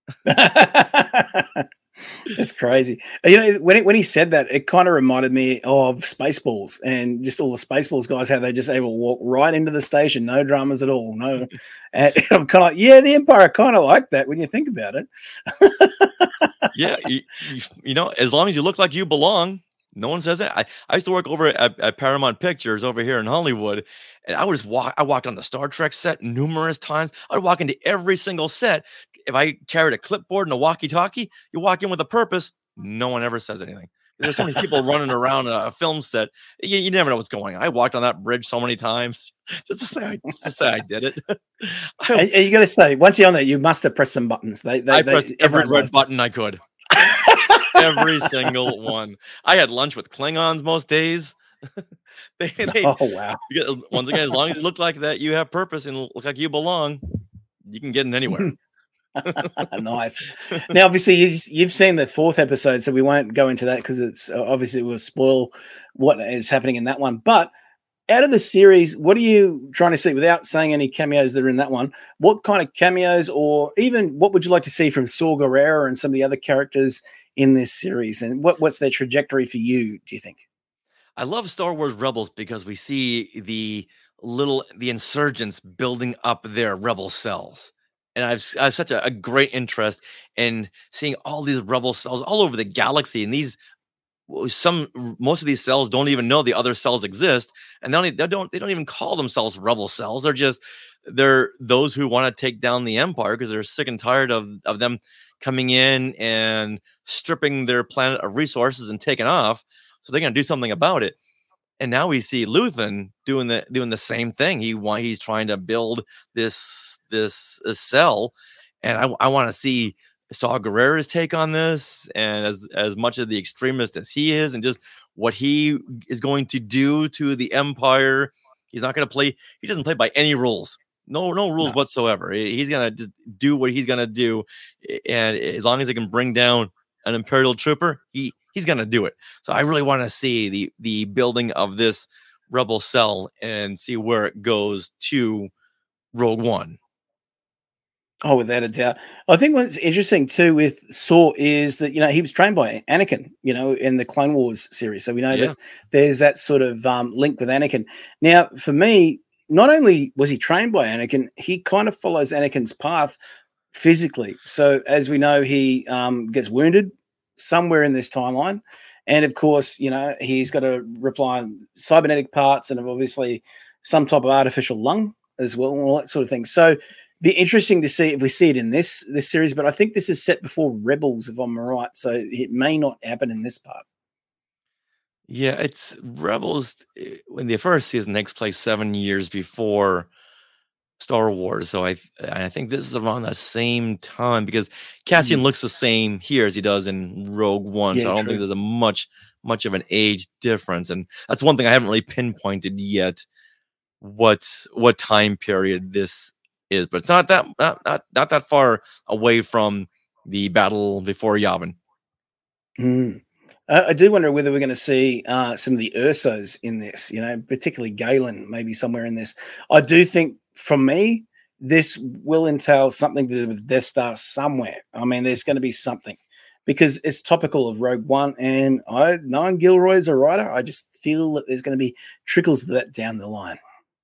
That's crazy. You know, when it, when he said that, it kind of reminded me of Spaceballs and just all the Spaceballs guys, how they just able to walk right into the station, no dramas at all. No, and I'm kind of like, yeah, the Empire kind of like that when you think about it. Yeah, you, you, you know, as long as you look like you belong, no one says that. I, I used to work over at, at Paramount Pictures over here in Hollywood, and I would just walk. I walked on the Star Trek set numerous times. I would walk into every single set. If I carried a clipboard and a walkie-talkie, you walk in with a purpose. No one ever says anything There's so many people running around a film set. You, you never know what's going on. I walked on that bridge so many times just to say I, just to say I did it. I, and, and you got to say, once you're on there, you must have pressed some buttons. They, they, I they, pressed every red must. button I could. Every single one. I had lunch with Klingons most days. they, they, oh wow! Because, once again, as long as you look like that, you have purpose and look like you belong. You can get in anywhere. Nice. Now, obviously, you've, you've seen the fourth episode, so we won't go into that because it's uh, obviously it will spoil what is happening in that one. But out of the series, what are you trying to see without saying any cameos that are in that one? What kind of cameos, or even what would you like to see from Saw Gerrera and some of the other characters in this series? And what, what's their trajectory for you, do you think? I love Star Wars Rebels because we see the little the insurgents building up their rebel cells. And I've, I have such a, a great interest in seeing all these rebel cells all over the galaxy. And these, some, most of these cells don't even know the other cells exist, and they don't, they don't, they don't even call themselves rebel cells. They're just, they're those who want to take down the Empire because they're sick and tired of of them coming in and stripping their planet of resources and taking off. So they're going to do something about it. And now we see Luthen doing the doing the same thing. He want he's trying to build this this, this cell, and I, I want to see Saw Gerrera's take on this, and as as much of the extremist as he is, and just what he is going to do to the Empire. He's not going to play. He doesn't play by any rules. No no rules no. whatsoever. He's going to just do what he's going to do, and as long as he can bring down an Imperial trooper, he. He's going to do it. So I really want to see the the building of this rebel cell and see where it goes to Rogue One. Oh, without a doubt. I think what's interesting too with Saw is that, you know, he was trained by Anakin, you know, in the Clone Wars series. So we know yeah. that there's that sort of um, link with Anakin. Now, for me, not only was he trained by Anakin, he kind of follows Anakin's path physically. So as we know, he um, gets wounded somewhere in this timeline, and of course, you know, he's got to rely on cybernetic parts and obviously some type of artificial lung as well, and all that sort of thing. So, be interesting to see if we see it in this this series. But I think this is set before Rebels, if I'm right. So it may not happen in this part. Yeah, it's Rebels. When the first season takes place seven years before Star Wars, so I th- I think this is around the same time because Cassian mm. looks the same here as he does in Rogue One, yeah, so I don't true. think there's a much much of an age difference, and that's one thing I haven't really pinpointed yet. What what time period this is, but it's not that not not, not that far away from the battle before Yavin. Mm. I, I do wonder whether we're going to see uh, some of the Ursos in this, you know, particularly Galen, maybe somewhere in this. I do think. For me, this will entail something to do with Death Star somewhere. I mean, there's going to be something because it's topical of Rogue One, and I, knowing Gilroy as a writer, I just feel that there's going to be trickles of that down the line.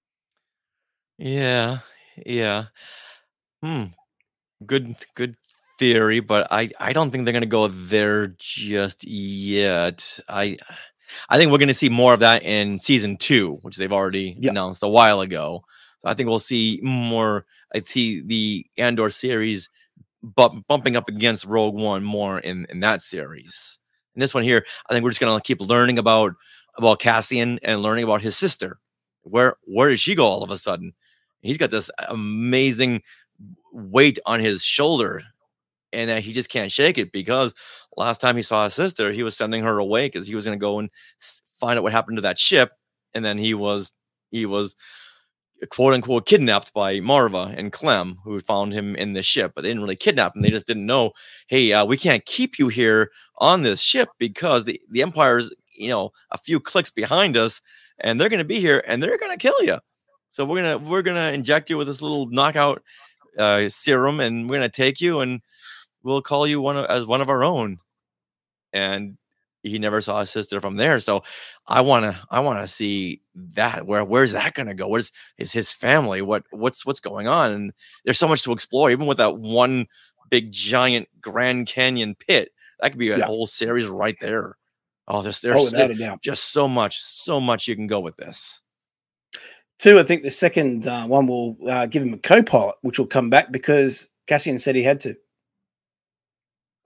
Yeah, yeah. Hmm. Good, good theory, but I, I don't think they're going to go there just yet. I, I think we're going to see more of that in season two, which they've already yep. announced a while ago. So I think we'll see more. I see the Andor series bump, bumping up against Rogue One more in, in that series. And this one here, I think we're just gonna keep learning about about Cassian and learning about his sister. Where where did she go all of a sudden? He's got this amazing weight on his shoulder, and that he just can't shake it because last time he saw his sister, he was sending her away because he was gonna go and find out what happened to that ship, and then he was he was. quote unquote kidnapped by Marva and Clem, who found him in the ship, but they didn't really kidnap him. They just didn't know, hey, uh, we can't keep you here on this ship because the, the Empire's, you know, a few clicks behind us, and they're going to be here and they're going to kill you. So we're going to, we're going to inject you with this little knockout uh, serum, and we're going to take you and we'll call you one of, as one of our own. And he never saw his sister from there. So I want to, I want to see that. Where, where's that going to go? Where's is his family? What, what's, what's going on? And there's so much to explore, even with that one big giant Grand Canyon pit. That could be a yeah. whole series right there. Oh, there's, there's oh, there, just so much, so much you can go with this. Two, I think the second uh, one will uh, give him a co-pilot, which will come back because Cassian said he had to.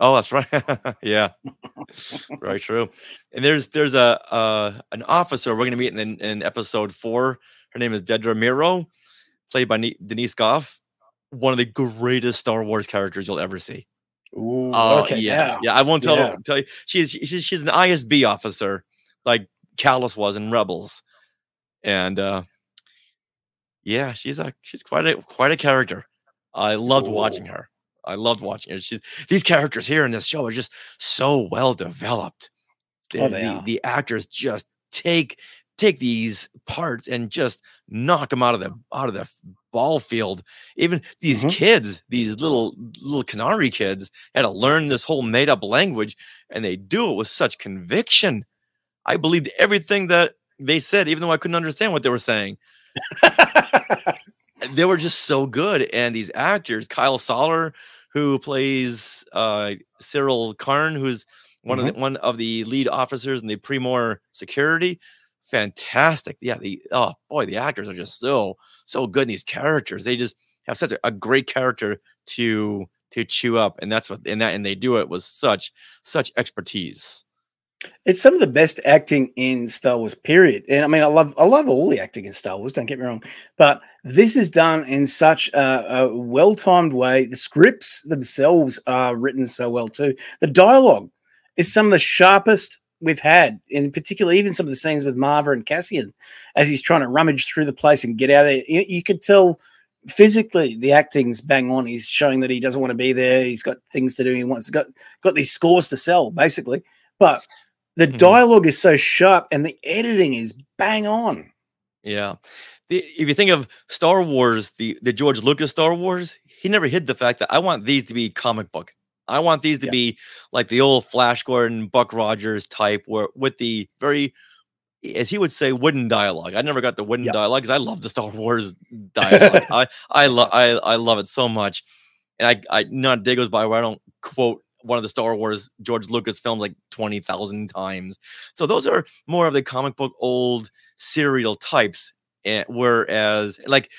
Oh, that's right. Yeah, very true. And there's there's a uh, an officer we're gonna meet in in episode four. Her name is Dedra Miro, played by Ne- Denise Goff. One of the greatest Star Wars characters you'll ever see. Ooh, Oh okay, yes, now. yeah. I won't tell Yeah. tell you. She's she's she's an I S B officer, like Callus was in Rebels, and uh, yeah, she's a she's quite a quite a character. I loved watching Ooh. her. I loved watching her. She's these characters here in this show are just so well developed. Oh, The they the, are. the actors just take take these parts and just knock them out of the out of the f- ball field. Even these Mhm. kids, these little little Canary kids, had to learn this whole made up language, and they do it with such conviction. I believed everything that they said, even though I couldn't understand what they were saying. They were just so good. And these actors, Kyle Soller, who plays uh, Cyril Karn, who's one of the one of the lead officers in the Primor security, fantastic. Yeah, the oh boy, the actors are just so so good in these characters. They just have such a, a great character to to chew up, and that's what and that and they do it with such such expertise. It's some of the best acting in Star Wars, period. And I mean, I love I love all the acting in Star Wars, don't get me wrong. But this is done in such a, a well-timed way. The scripts themselves are written so well too. The dialogue is some of the sharpest we've had, in particular, even some of the scenes with Marva and Cassian as he's trying to rummage through the place and get out of there. You, you could tell physically the acting's bang on. He's showing that he doesn't want to be there. He's got things to do. He wants got got these scores to sell, basically. But the Mhm. dialogue is so sharp and the editing is bang on. Yeah. The, if you think of Star Wars, the, the George Lucas Star Wars, he never hid the fact that I want these to be comic book. I want these to Yeah. be like the old Flash Gordon, Buck Rogers type, where with the very, as he would say, wooden dialogue. I never got the wooden Yeah. dialogue because I love the Star Wars dialogue. I I love I I love it so much, and I I not a day goes by where I don't quote one of the Star Wars George Lucas films like twenty thousand times. So those are more of the comic book old serial types. And whereas like,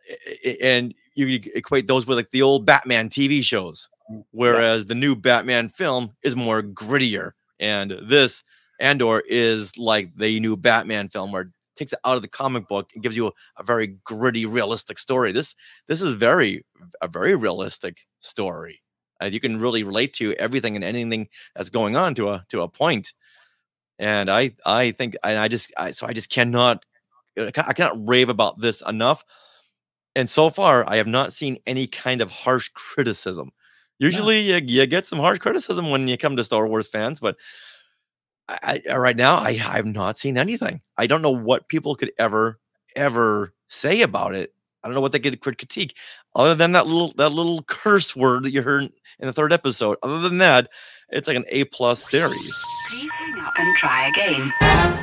and you equate those with like the old Batman T V shows, whereas the new Batman film is more grittier. And this Andor is like the new Batman film where it takes it out of the comic book and gives you a, a very gritty, realistic story. This, this is very, a very realistic story. Uh, you can really relate to everything and anything that's going on to a to a point. And I I think and I just I, so I just cannot I cannot rave about this enough. And so far, I have not seen any kind of harsh criticism. Usually, no. you, you get some harsh criticism when you come to Star Wars fans, but I, I, right now, I, I have not seen anything. I don't know what people could ever ever say about it. I don't know what they could critique other than that little that little curse word that you heard in the third episode. Other than that, it's like an A plus series. Please hang up and try again.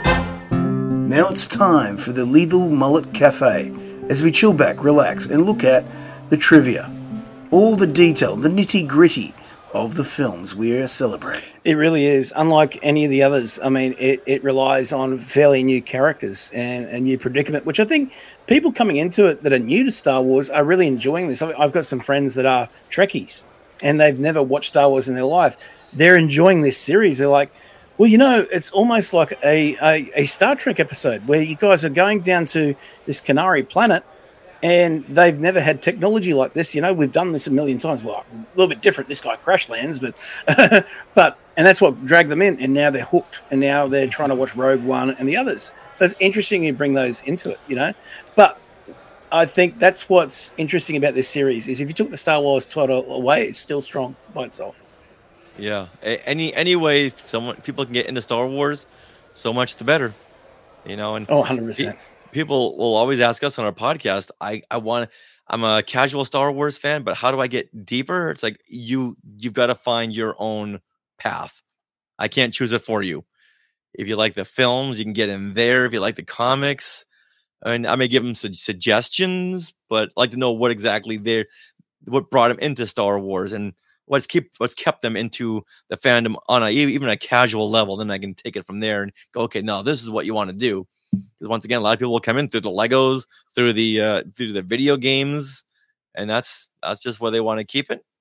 Now it's time for the Lethal Mullet Cafe as we chill back, relax, and look at the trivia. All the detail, the nitty gritty of the films we are celebrating. It really is. Unlike any of the others, I mean, it, it relies on fairly new characters and a new predicament, which I think people coming into it that are new to Star Wars are really enjoying this. I've got some friends that are Trekkies and they've never watched Star Wars in their life. They're enjoying this series. They're like, well, you know, it's almost like a, a, a Star Trek episode where you guys are going down to this Canary planet and they've never had technology like this. You know, we've done this a million times. Well, a little bit different. This guy crash lands, but, but, and that's what dragged them in. And now they're hooked. And now they're trying to watch Rogue One and the others. So it's interesting you bring those into it, you know. But I think that's what's interesting about this series is if you took the Star Wars title away, it's still strong by itself. Yeah. A- any any way someone people can get into Star Wars, so much the better. You know, and oh, one hundred percent. People will always ask us on our podcast, I, I want I'm a casual Star Wars fan, but how do I get deeper? It's like you you've got to find your own path. I can't choose it for you. If you like the films, you can get in there. If you like the comics, I mean, I may give them su- suggestions, but I'd like to know what exactly they're what brought them into Star Wars and what's keep what's kept them into the fandom on a even a casual level. Then I can take it from there and go, okay, no, this is what you want to do. Because once again, a lot of people will come in through the Legos, through the uh, through the video games, and that's that's just where they want to keep it.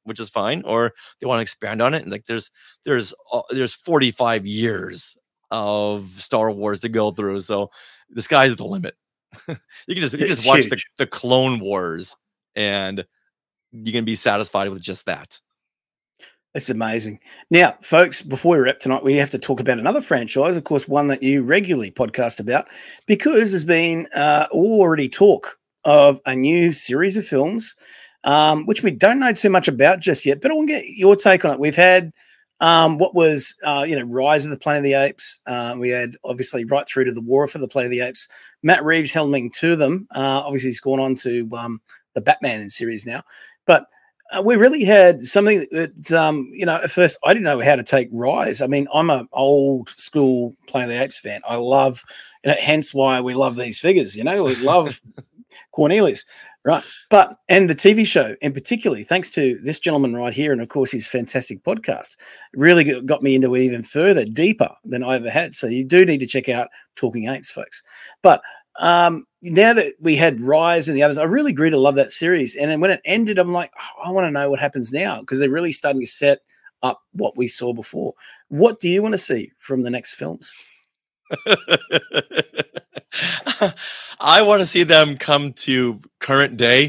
which is fine, or they want to expand on it. And like there's there's uh, there's forty-five years of Star Wars to go through, so the sky's the limit. you can just you can It's just watch the, huge. the Clone Wars, and you can be satisfied with just that. It's amazing. Now, folks, before we wrap tonight, we have to talk about another franchise, of course, one that you regularly podcast about, because there's been uh, already talk of a new series of films, um, which we don't know too much about just yet, but I want to get your take on it. We've had um, what was, uh, you know, Rise of the Planet of the Apes. Uh, we had, obviously, right through to the War for the Planet of the Apes. Matt Reeves helming two of them. Uh, obviously, he's gone on to um, the Batman series now. But Uh, we really had something that, um, you know, at first I didn't know how to take Rise. I mean, I'm an old school Planet of the Apes fan. I love, you know, hence why we love these figures, you know, we love Cornelius, right? But, and the T V show, and particularly thanks to this gentleman right here, and of course his fantastic podcast, really got got me into it even further, deeper than I ever had. So you do need to check out Talking Apes, folks. But um, now that we had Rise and the others, I really grew to love that series. And then when it ended, I'm like, oh, I want to know what happens now, because they're really starting to set up what we saw before. What do you want to see from the next films? I want to see them come to current day,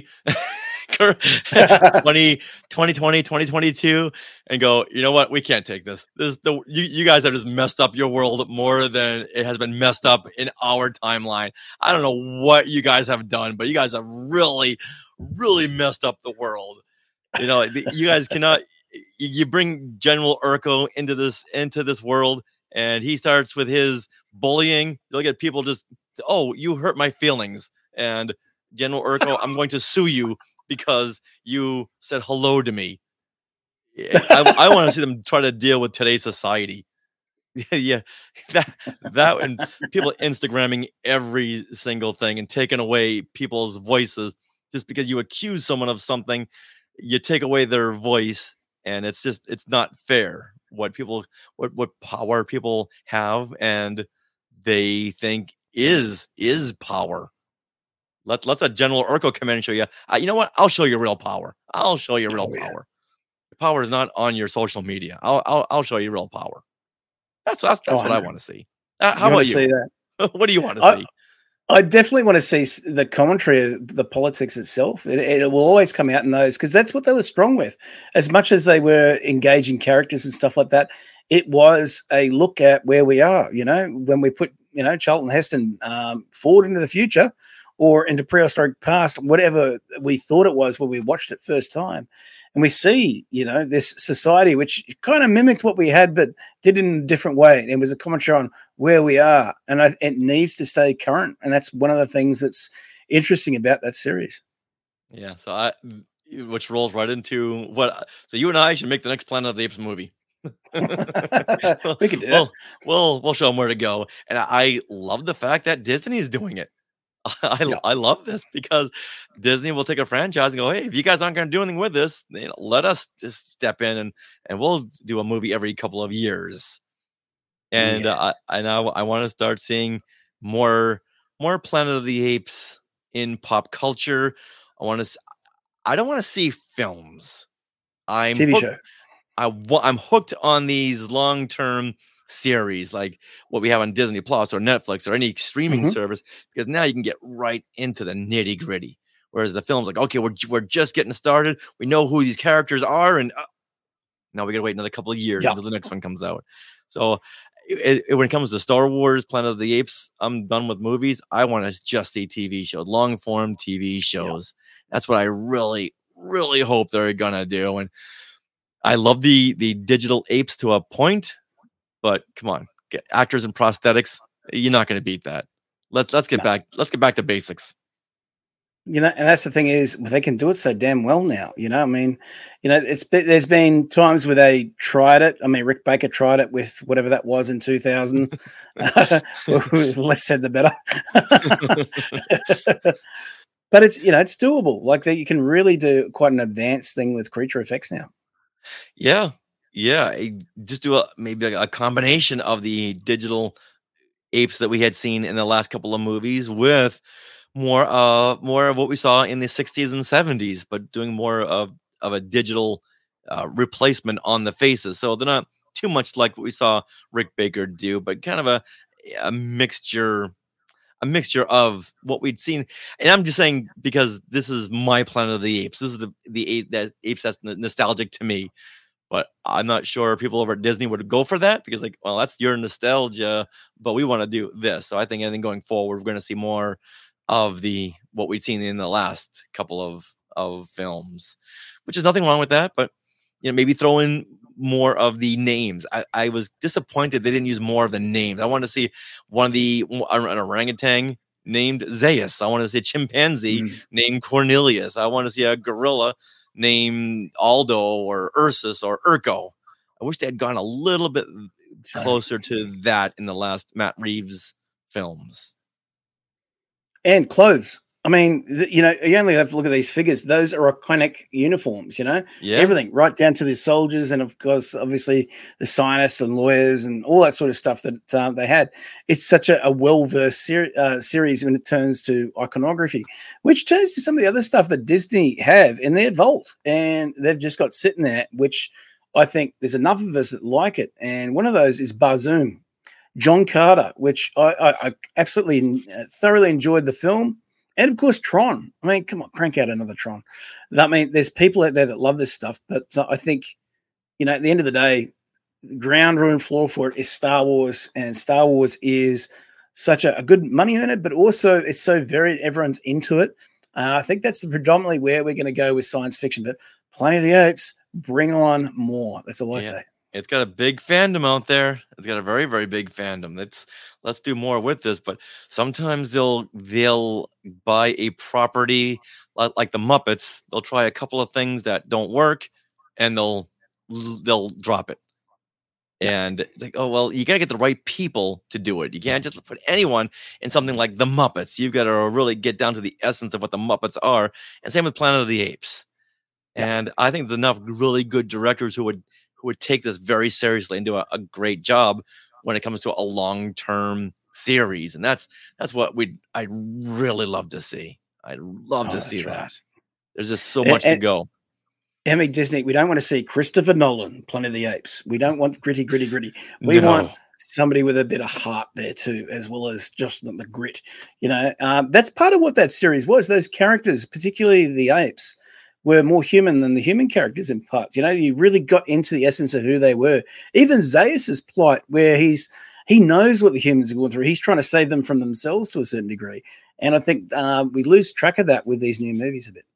twenty, twenty twenty, twenty twenty-two, and go, you know what? We can't take this. This the you, you guys have just messed up your world more than it has been messed up in our timeline. I don't know what you guys have done, but you guys have really, really messed up the world. You know, the, you guys cannot. You, you bring General Urko into this into this world, and he starts with his bullying. You'll get people just, oh, you hurt my feelings, and General Urko, I'm going to sue you because you said hello to me. I, I want to see them try to deal with today's society. yeah, that that and people Instagramming every single thing and taking away people's voices just because you accuse someone of something, you take away their voice, and it's just it's not fair. What people what what power people have, and they think is is power. Let let's a General Urko come in and show you. Uh, you know what? I'll show you real power. I'll show you real Oh, yeah. power. The power is not on your social media. I'll I'll, I'll show you real power. That's that's, that's Oh, what I I know. want to see. Uh, how You wanna about see you? that? What do you want to I- see? I definitely want to see s- the commentary of the politics itself. It, it will always come out in those, because that's what they were strong with. As much as they were engaging characters and stuff like that, it was a look at where we are. You know, when we put, you know, Charlton Heston um, forward into the future or into prehistoric past, whatever we thought it was when we watched it first time. And we see, you know, this society which kind of mimicked what we had, but did it in a different way. And it was a commentary on where we are, and I, it needs to stay current. And that's one of the things that's interesting about that series. Yeah. So I, which rolls right into what. So you and I should make the next Planet of the Apes movie. We could do that. Well, we'll we'll show them where to go, and I love the fact that Disney is doing it. I Yeah. I love this because Disney will take a franchise and go, hey, if you guys aren't going to do anything with this, you know, let us just step in and and we'll do a movie every couple of years. And Yeah. uh, I and I, I want to start seeing more more Planet of the Apes in pop culture. I want to. I don't want to see films. I'm T V hooked- show. I wa- I'm hooked on these long term series like what we have on Disney Plus or Netflix or any streaming Mhm. service, because now you can get right into the nitty gritty. Whereas the film's like, okay, we're we're just getting started. We know who these characters are, and uh, now we got to wait another couple of years Yeah. until the next one comes out. So it, it- when it comes to Star Wars, Planet of the Apes, I'm done with movies. I want to just see T V shows, long form T V shows. That's what I really, really hope they're gonna do. And I love the the digital apes to a point, but come on, get actors and prosthetics. You're not going to beat that. Let's let's get No. back. Let's get back to basics. You know, and that's the thing is they can do it so damn well now. You know, I mean, you know, it's been, there's been times where they tried it. I mean, Rick Baker tried it with whatever that was in two thousand. Less said the better. But it's, you know, it's doable. Like that, you can really do quite an advanced thing with creature effects now. Yeah, yeah. eh, Just do a maybe like a combination of the digital apes that we had seen in the last couple of movies with more uh more of what we saw in the sixties and seventies, but doing more of of a digital uh, replacement on the faces. So they're not too much like what we saw Rick Baker do, but kind of a, a mixture, a mixture of what we'd seen. And I'm just saying, because this is my Planet of the Apes. This is the, the ape, that apes that's n- nostalgic to me. But I'm not sure people over at Disney would go for that, because like, well, that's your nostalgia, but we want to do this. So I think anything going forward, we're going to see more of the what we'd seen in the last couple of of films, which is nothing wrong with that. But you know, maybe throw in more of the names. I, I was disappointed they didn't use more of the names. I wanted to see one of the an orangutan named Zaius. I wanted to see a chimpanzee mm. named Cornelius. I want to see a gorilla named Aldo or Ursus or Urko. I wish they had gone a little bit closer to that in the last Matt Reeves films. And clothes. I mean, th- you know, you only have to look at these figures. Those are iconic uniforms, you know, yeah. everything right down to the soldiers. And of course, obviously the scientists and lawyers and all that sort of stuff that uh, they had. It's such a, a well-versed ser- uh, series when it turns to iconography, which turns to some of the other stuff that Disney have in their vault. And they've just got sitting there, which I think there's enough of us that like it. And one of those is Barzoom, John Carter, which I, I, I absolutely uh, thoroughly enjoyed the film. And of course, Tron. I mean, come on, crank out another Tron. I mean, there's people out there that love this stuff, but uh, I think, you know, at the end of the day, ground rule and floor for it is Star Wars, and Star Wars is such a, a good money earner, but also it's so varied. Everyone's into it. Uh, I think that's predominantly where we're going to go with science fiction. But Planet of the Apes, bring on more. That's all I yeah. say. It's got a big fandom out there. It's got a very, very big fandom. Let's let's do more with this. But sometimes they'll they'll buy a property like, like the Muppets. They'll try a couple of things that don't work, and they'll they'll drop it. And it's like, oh well, you gotta get the right people to do it. You can't just put anyone in something like the Muppets. You've got to really get down to the essence of what the Muppets are. And same with Planet of the Apes. And I think there's enough really good directors who would who would take this very seriously and do a, a great job when it comes to a long-term series. And that's that's what we I'd really love to see. I'd love Oh, to see that's right. that. There's just so And- much to and- go. I mean, Disney, we don't want to see Christopher Nolan, Planet of the Apes. We don't want gritty, gritty, gritty. We No. want somebody with a bit of heart there too, as well as just the, the grit. You know, um, that's part of what that series was. Those characters, particularly the apes, were more human than the human characters in parts. You know, you really got into the essence of who they were. Even Zaius's plight, where he's he knows what the humans are going through. He's trying to save them from themselves to a certain degree. And I think um, we lose track of that with these new movies a bit.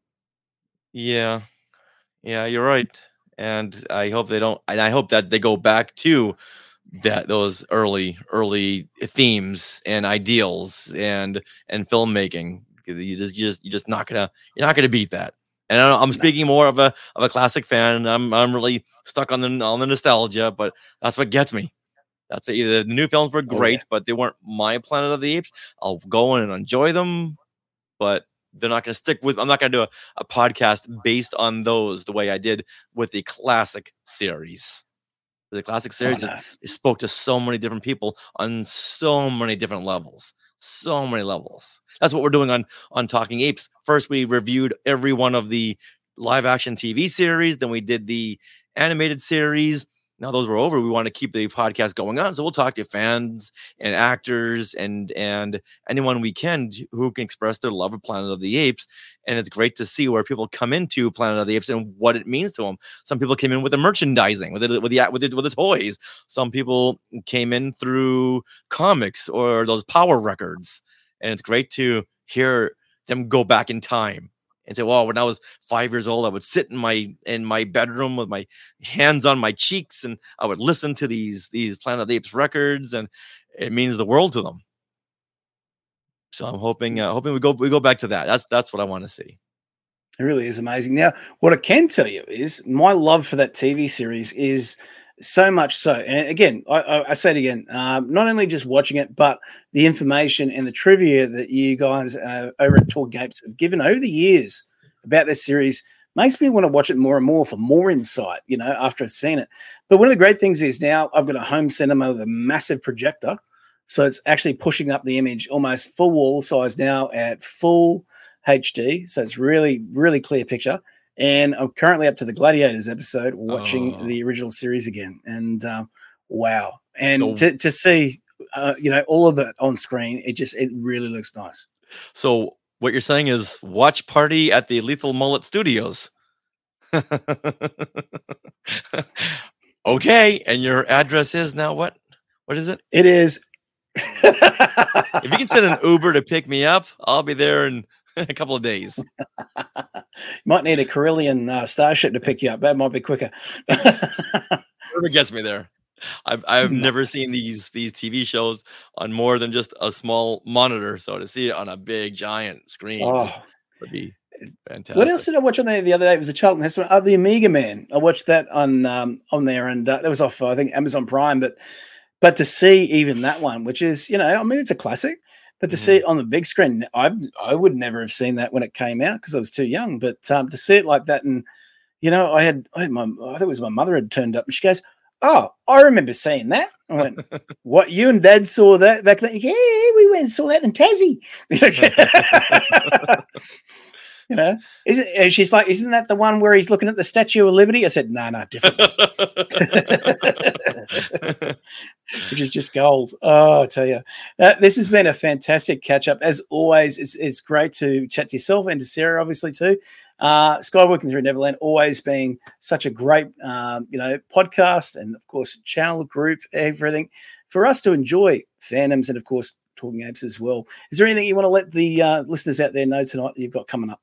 Yeah. Yeah, you're right. And I hope they don't and I hope that they go back to that those early early themes and ideals and and filmmaking. You just you just you're just not gonna you're not gonna beat that. And I don't, I'm speaking more of a of a classic fan. I'm I'm really stuck on the on the nostalgia, but that's what gets me. That's what, either the new films were great, yeah. but they weren't my Planet of the Apes. I'll go in and enjoy them, but they're not going to stick with. I'm not going to do a, a podcast based on those the way I did with the classic series. The classic series, no. just, it spoke to so many different people on so many different levels. So many levels. That's what we're doing on on Talking Apes. First, we reviewed every one of the live action T V series. Then we did the animated series. Now those were over. We want to keep the podcast going on, so we'll talk to fans and actors and and anyone we can who can express their love of Planet of the Apes. And it's great to see where people come into Planet of the Apes and what it means to them. Some people came in with the merchandising, with the with the with the, with the toys. Some people came in through comics or those Power records. And it's great to hear them go back in time and say, well, when I was five years old, I would sit in my in my bedroom with my hands on my cheeks, and I would listen to these these Planet of the Apes records, and it means the world to them. So I'm hoping uh, hoping we go we go back to that. That's that's what I want to see. It really is amazing. Now, what I can tell you is my love for that T V series is so much so. And again, I, I, I say it again, um, not only just watching it, but the information and the trivia that you guys uh, over at Talk Apes have given over the years about this series makes me want to watch it more and more for more insight, you know, after I've seen it. But one of the great things is now I've got a home cinema with a massive projector. So it's actually pushing up the image almost full wall size now at full H D. So it's really, really clear picture. and I'm currently up to the Gladiators episode, watching Oh. the original series again. And um, wow. And So- to, to see, uh, you know, all of that on screen, it just, it really looks nice. So what you're saying is watch party at the Lethal Mullet Studios. Okay, and your address is now what? What is it? It is. If you can send an Uber to pick me up, I'll be there in a couple of days. Might need a Carillion uh, Starship to pick you up. That might be quicker. Whoever gets me there. I've I've No. never seen these these T V shows on more than just a small monitor, so to see it on a big giant screen Oh. was- would be fantastic. What else did I watch on there the other day? It was a Charlton Heston. Oh, the Amiga Man. I watched that on um, on there, and uh, that was off I think Amazon Prime. But but to see even that one, which is you know, I mean, it's a classic. But to Mhm. see it on the big screen, I I would never have seen that when it came out because I was too young. But um, to see it like that, and you know, I had, I had my I think it was my mother had turned up, and she goes, "Oh, I remember seeing that." I went, "What? You and Dad saw that back then?" Yeah, we went and saw that in Tassie. You know, is it? And she's like, "Isn't that the one where he's looking at the Statue of Liberty?" I said, "No, no, different." Which is just gold. Oh, I tell you, uh, this has been a fantastic catch up. As always, it's it's great to chat to yourself and to Sarah, obviously too. Uh, Skywalking Through Neverland always being such a great, um, you know, podcast and of course channel group, everything for us to enjoy fandoms and of course talking apes as well. Is there anything you want to let the uh, listeners out there know tonight that you've got coming up?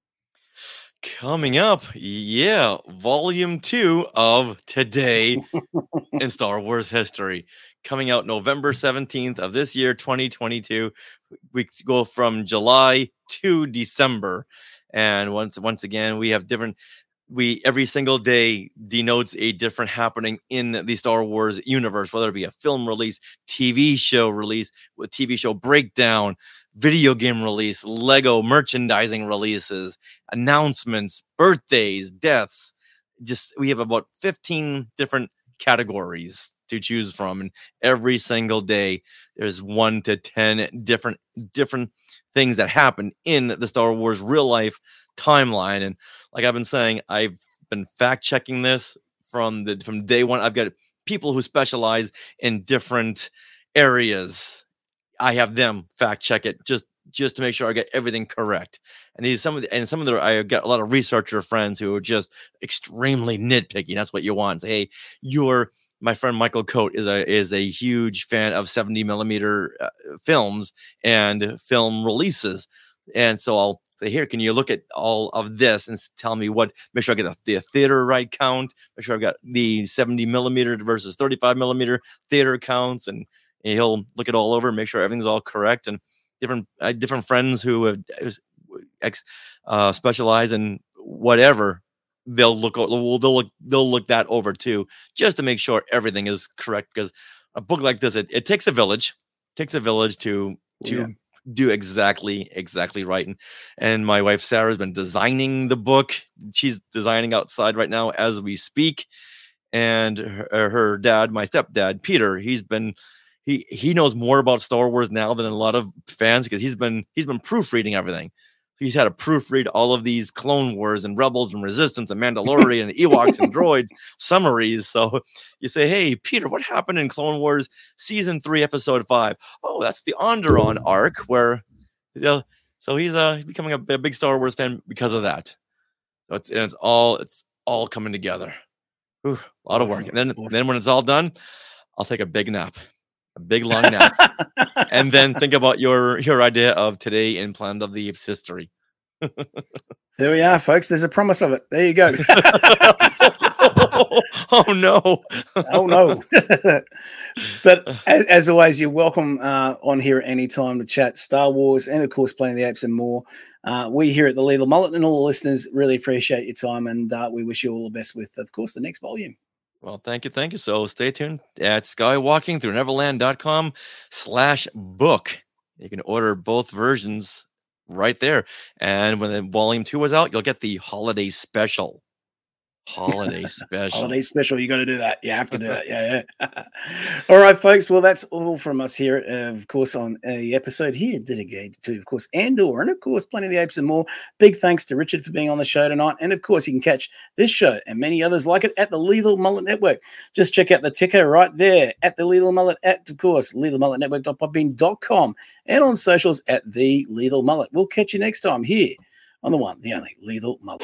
Coming up, yeah, volume two of Today in Star Wars History. Coming out November seventeenth of this year, twenty twenty-two. We go from July to December. And once once again, we have different we every single day denotes a different happening in the Star Wars universe, whether it be a film release, T V show release, with T V show breakdown, video game release, Lego merchandising releases, announcements, birthdays, deaths. Just we have about fifteen different categories to choose from, and every single day there's one to ten different different things that happen in the Star Wars real life timeline. And like I've been saying, I've been fact checking this from the from day one. I've got people who specialize in different areas. I have them fact check it just just to make sure I get everything correct. And these some of the, and some of the I got a lot of researcher friends who are just extremely nitpicky. That's what you want. Say, hey, you're my friend Michael Coate is a is a huge fan of seventy millimeter uh, films and film releases, and so I'll say, here, can you look at all of this and s- tell me what? Make sure I get the, the theater right count. Make sure I've got the seventy millimeter versus thirty-five millimeter theater counts, and, and he'll look it all over and make sure everything's all correct. And different uh, different friends who have who's ex, uh, specialize in whatever. They'll look, o- they'll they'll look, they'll look that over too, just to make sure everything is correct. Because a book like this, it, it takes a village, takes a village to to Yeah. do exactly exactly right. And and my wife Sarah's been designing the book. She's designing outside right now as we speak. And her, her dad, my stepdad Peter, he's been he he knows more about Star Wars now than a lot of fans because he's been he's been proofreading everything. He's had to proofread all of these Clone Wars and Rebels and Resistance and Mandalorian and Ewoks and droids summaries. So you say, hey, Peter, what happened in Clone Wars season three, episode five? Oh, that's the Onderon arc where, you know, so he's uh, becoming a, a big Star Wars fan because of that. So it's, and it's all, it's all coming together. Whew, a lot of work. Awesome, And then, awesome. then when it's all done, I'll take a big nap, a big long nap. And then think about your your idea of Today in Planet of the Apes history. There we are, folks. There's a promise of it. There you go. Oh no! Oh no! But as, as always, you're welcome uh, on here at any time to chat Star Wars and of course Planet of the Apes and more. Uh, we here at the Lethal Mullet and all the listeners really appreciate your time, and uh, we wish you all the best with, of course, the next volume. Well, thank you, thank you. So stay tuned at skywalking through neverland.com slash book. You can order both versions right there. And when the volume two is out, you'll get the holiday special. Holiday special. Holiday special. You got to do that. You have to do that. Yeah, yeah. All right, folks. Well, that's all from us here, uh, of course, on a episode here dedicated to, of course, Andor, and of course, Planet of the Apes and more. Big thanks to Richard for being on the show tonight, and of course, you can catch this show and many others like it at the Lethal Mullet Network. Just check out the ticker right there at the Lethal Mullet, at of course, lethal mullet network dot podbean dot com, and on socials at the Lethal Mullet. We'll catch you next time here on the one, the only Lethal Mullet.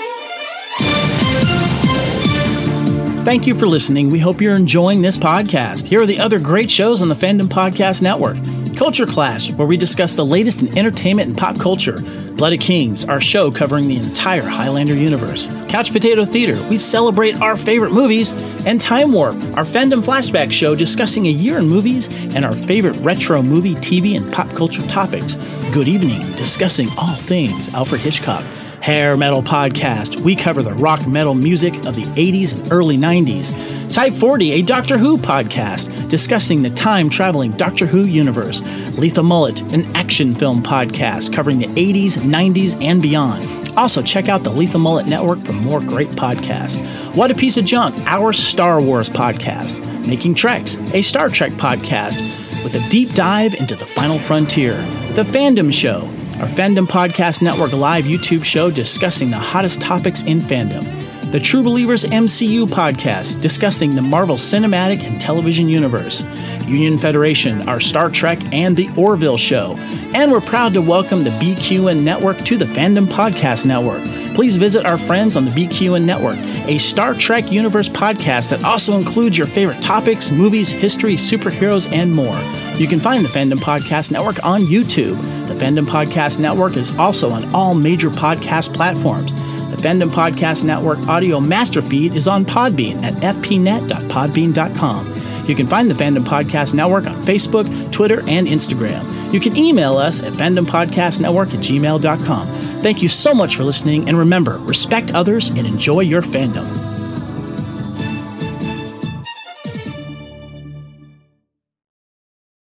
Thank you for listening. We hope you're enjoying this podcast. Here are the other great shows on the Fandom Podcast Network. Culture Clash, where we discuss the latest in entertainment and pop culture. Blooded Kings, our show covering the entire Highlander universe. Couch Potato Theater, we celebrate our favorite movies. And Time Warp, our Fandom Flashback show discussing a year in movies and our favorite retro movie, T V, and pop culture topics. Good Evening, discussing all things Alfred Hitchcock. Hair Metal Podcast, we cover the rock metal music of the eighties and early nineties. Type forty, a Doctor Who podcast, discussing the time-traveling Doctor Who universe. Lethal Mullet, an action film podcast covering the eighties, nineties, and beyond. Also, check out the Lethal Mullet Network for more great podcasts. What a Piece of Junk, our Star Wars podcast. Making Treks, a Star Trek podcast with a deep dive into the final frontier. The Fandom Show, our Fandom Podcast Network live YouTube show discussing the hottest topics in fandom. The True Believers M C U podcast, discussing the Marvel Cinematic and Television Universe. Union Federation, our Star Trek and the Orville Show. And we're proud to welcome the B Q N Network to the Fandom Podcast Network. Please visit our friends on the B Q N Network, a Star Trek Universe podcast that also includes your favorite topics, movies, history, superheroes, and more. You can find the Fandom Podcast Network on YouTube. The Fandom Podcast Network is also on all major podcast platforms. The Fandom Podcast Network audio master feed is on Podbean at f p net dot podbean dot com. You can find the Fandom Podcast Network on Facebook, Twitter, and Instagram. You can email us at fandom podcast network at gmail dot com. Thank you so much for listening, and remember, respect others and enjoy your fandom.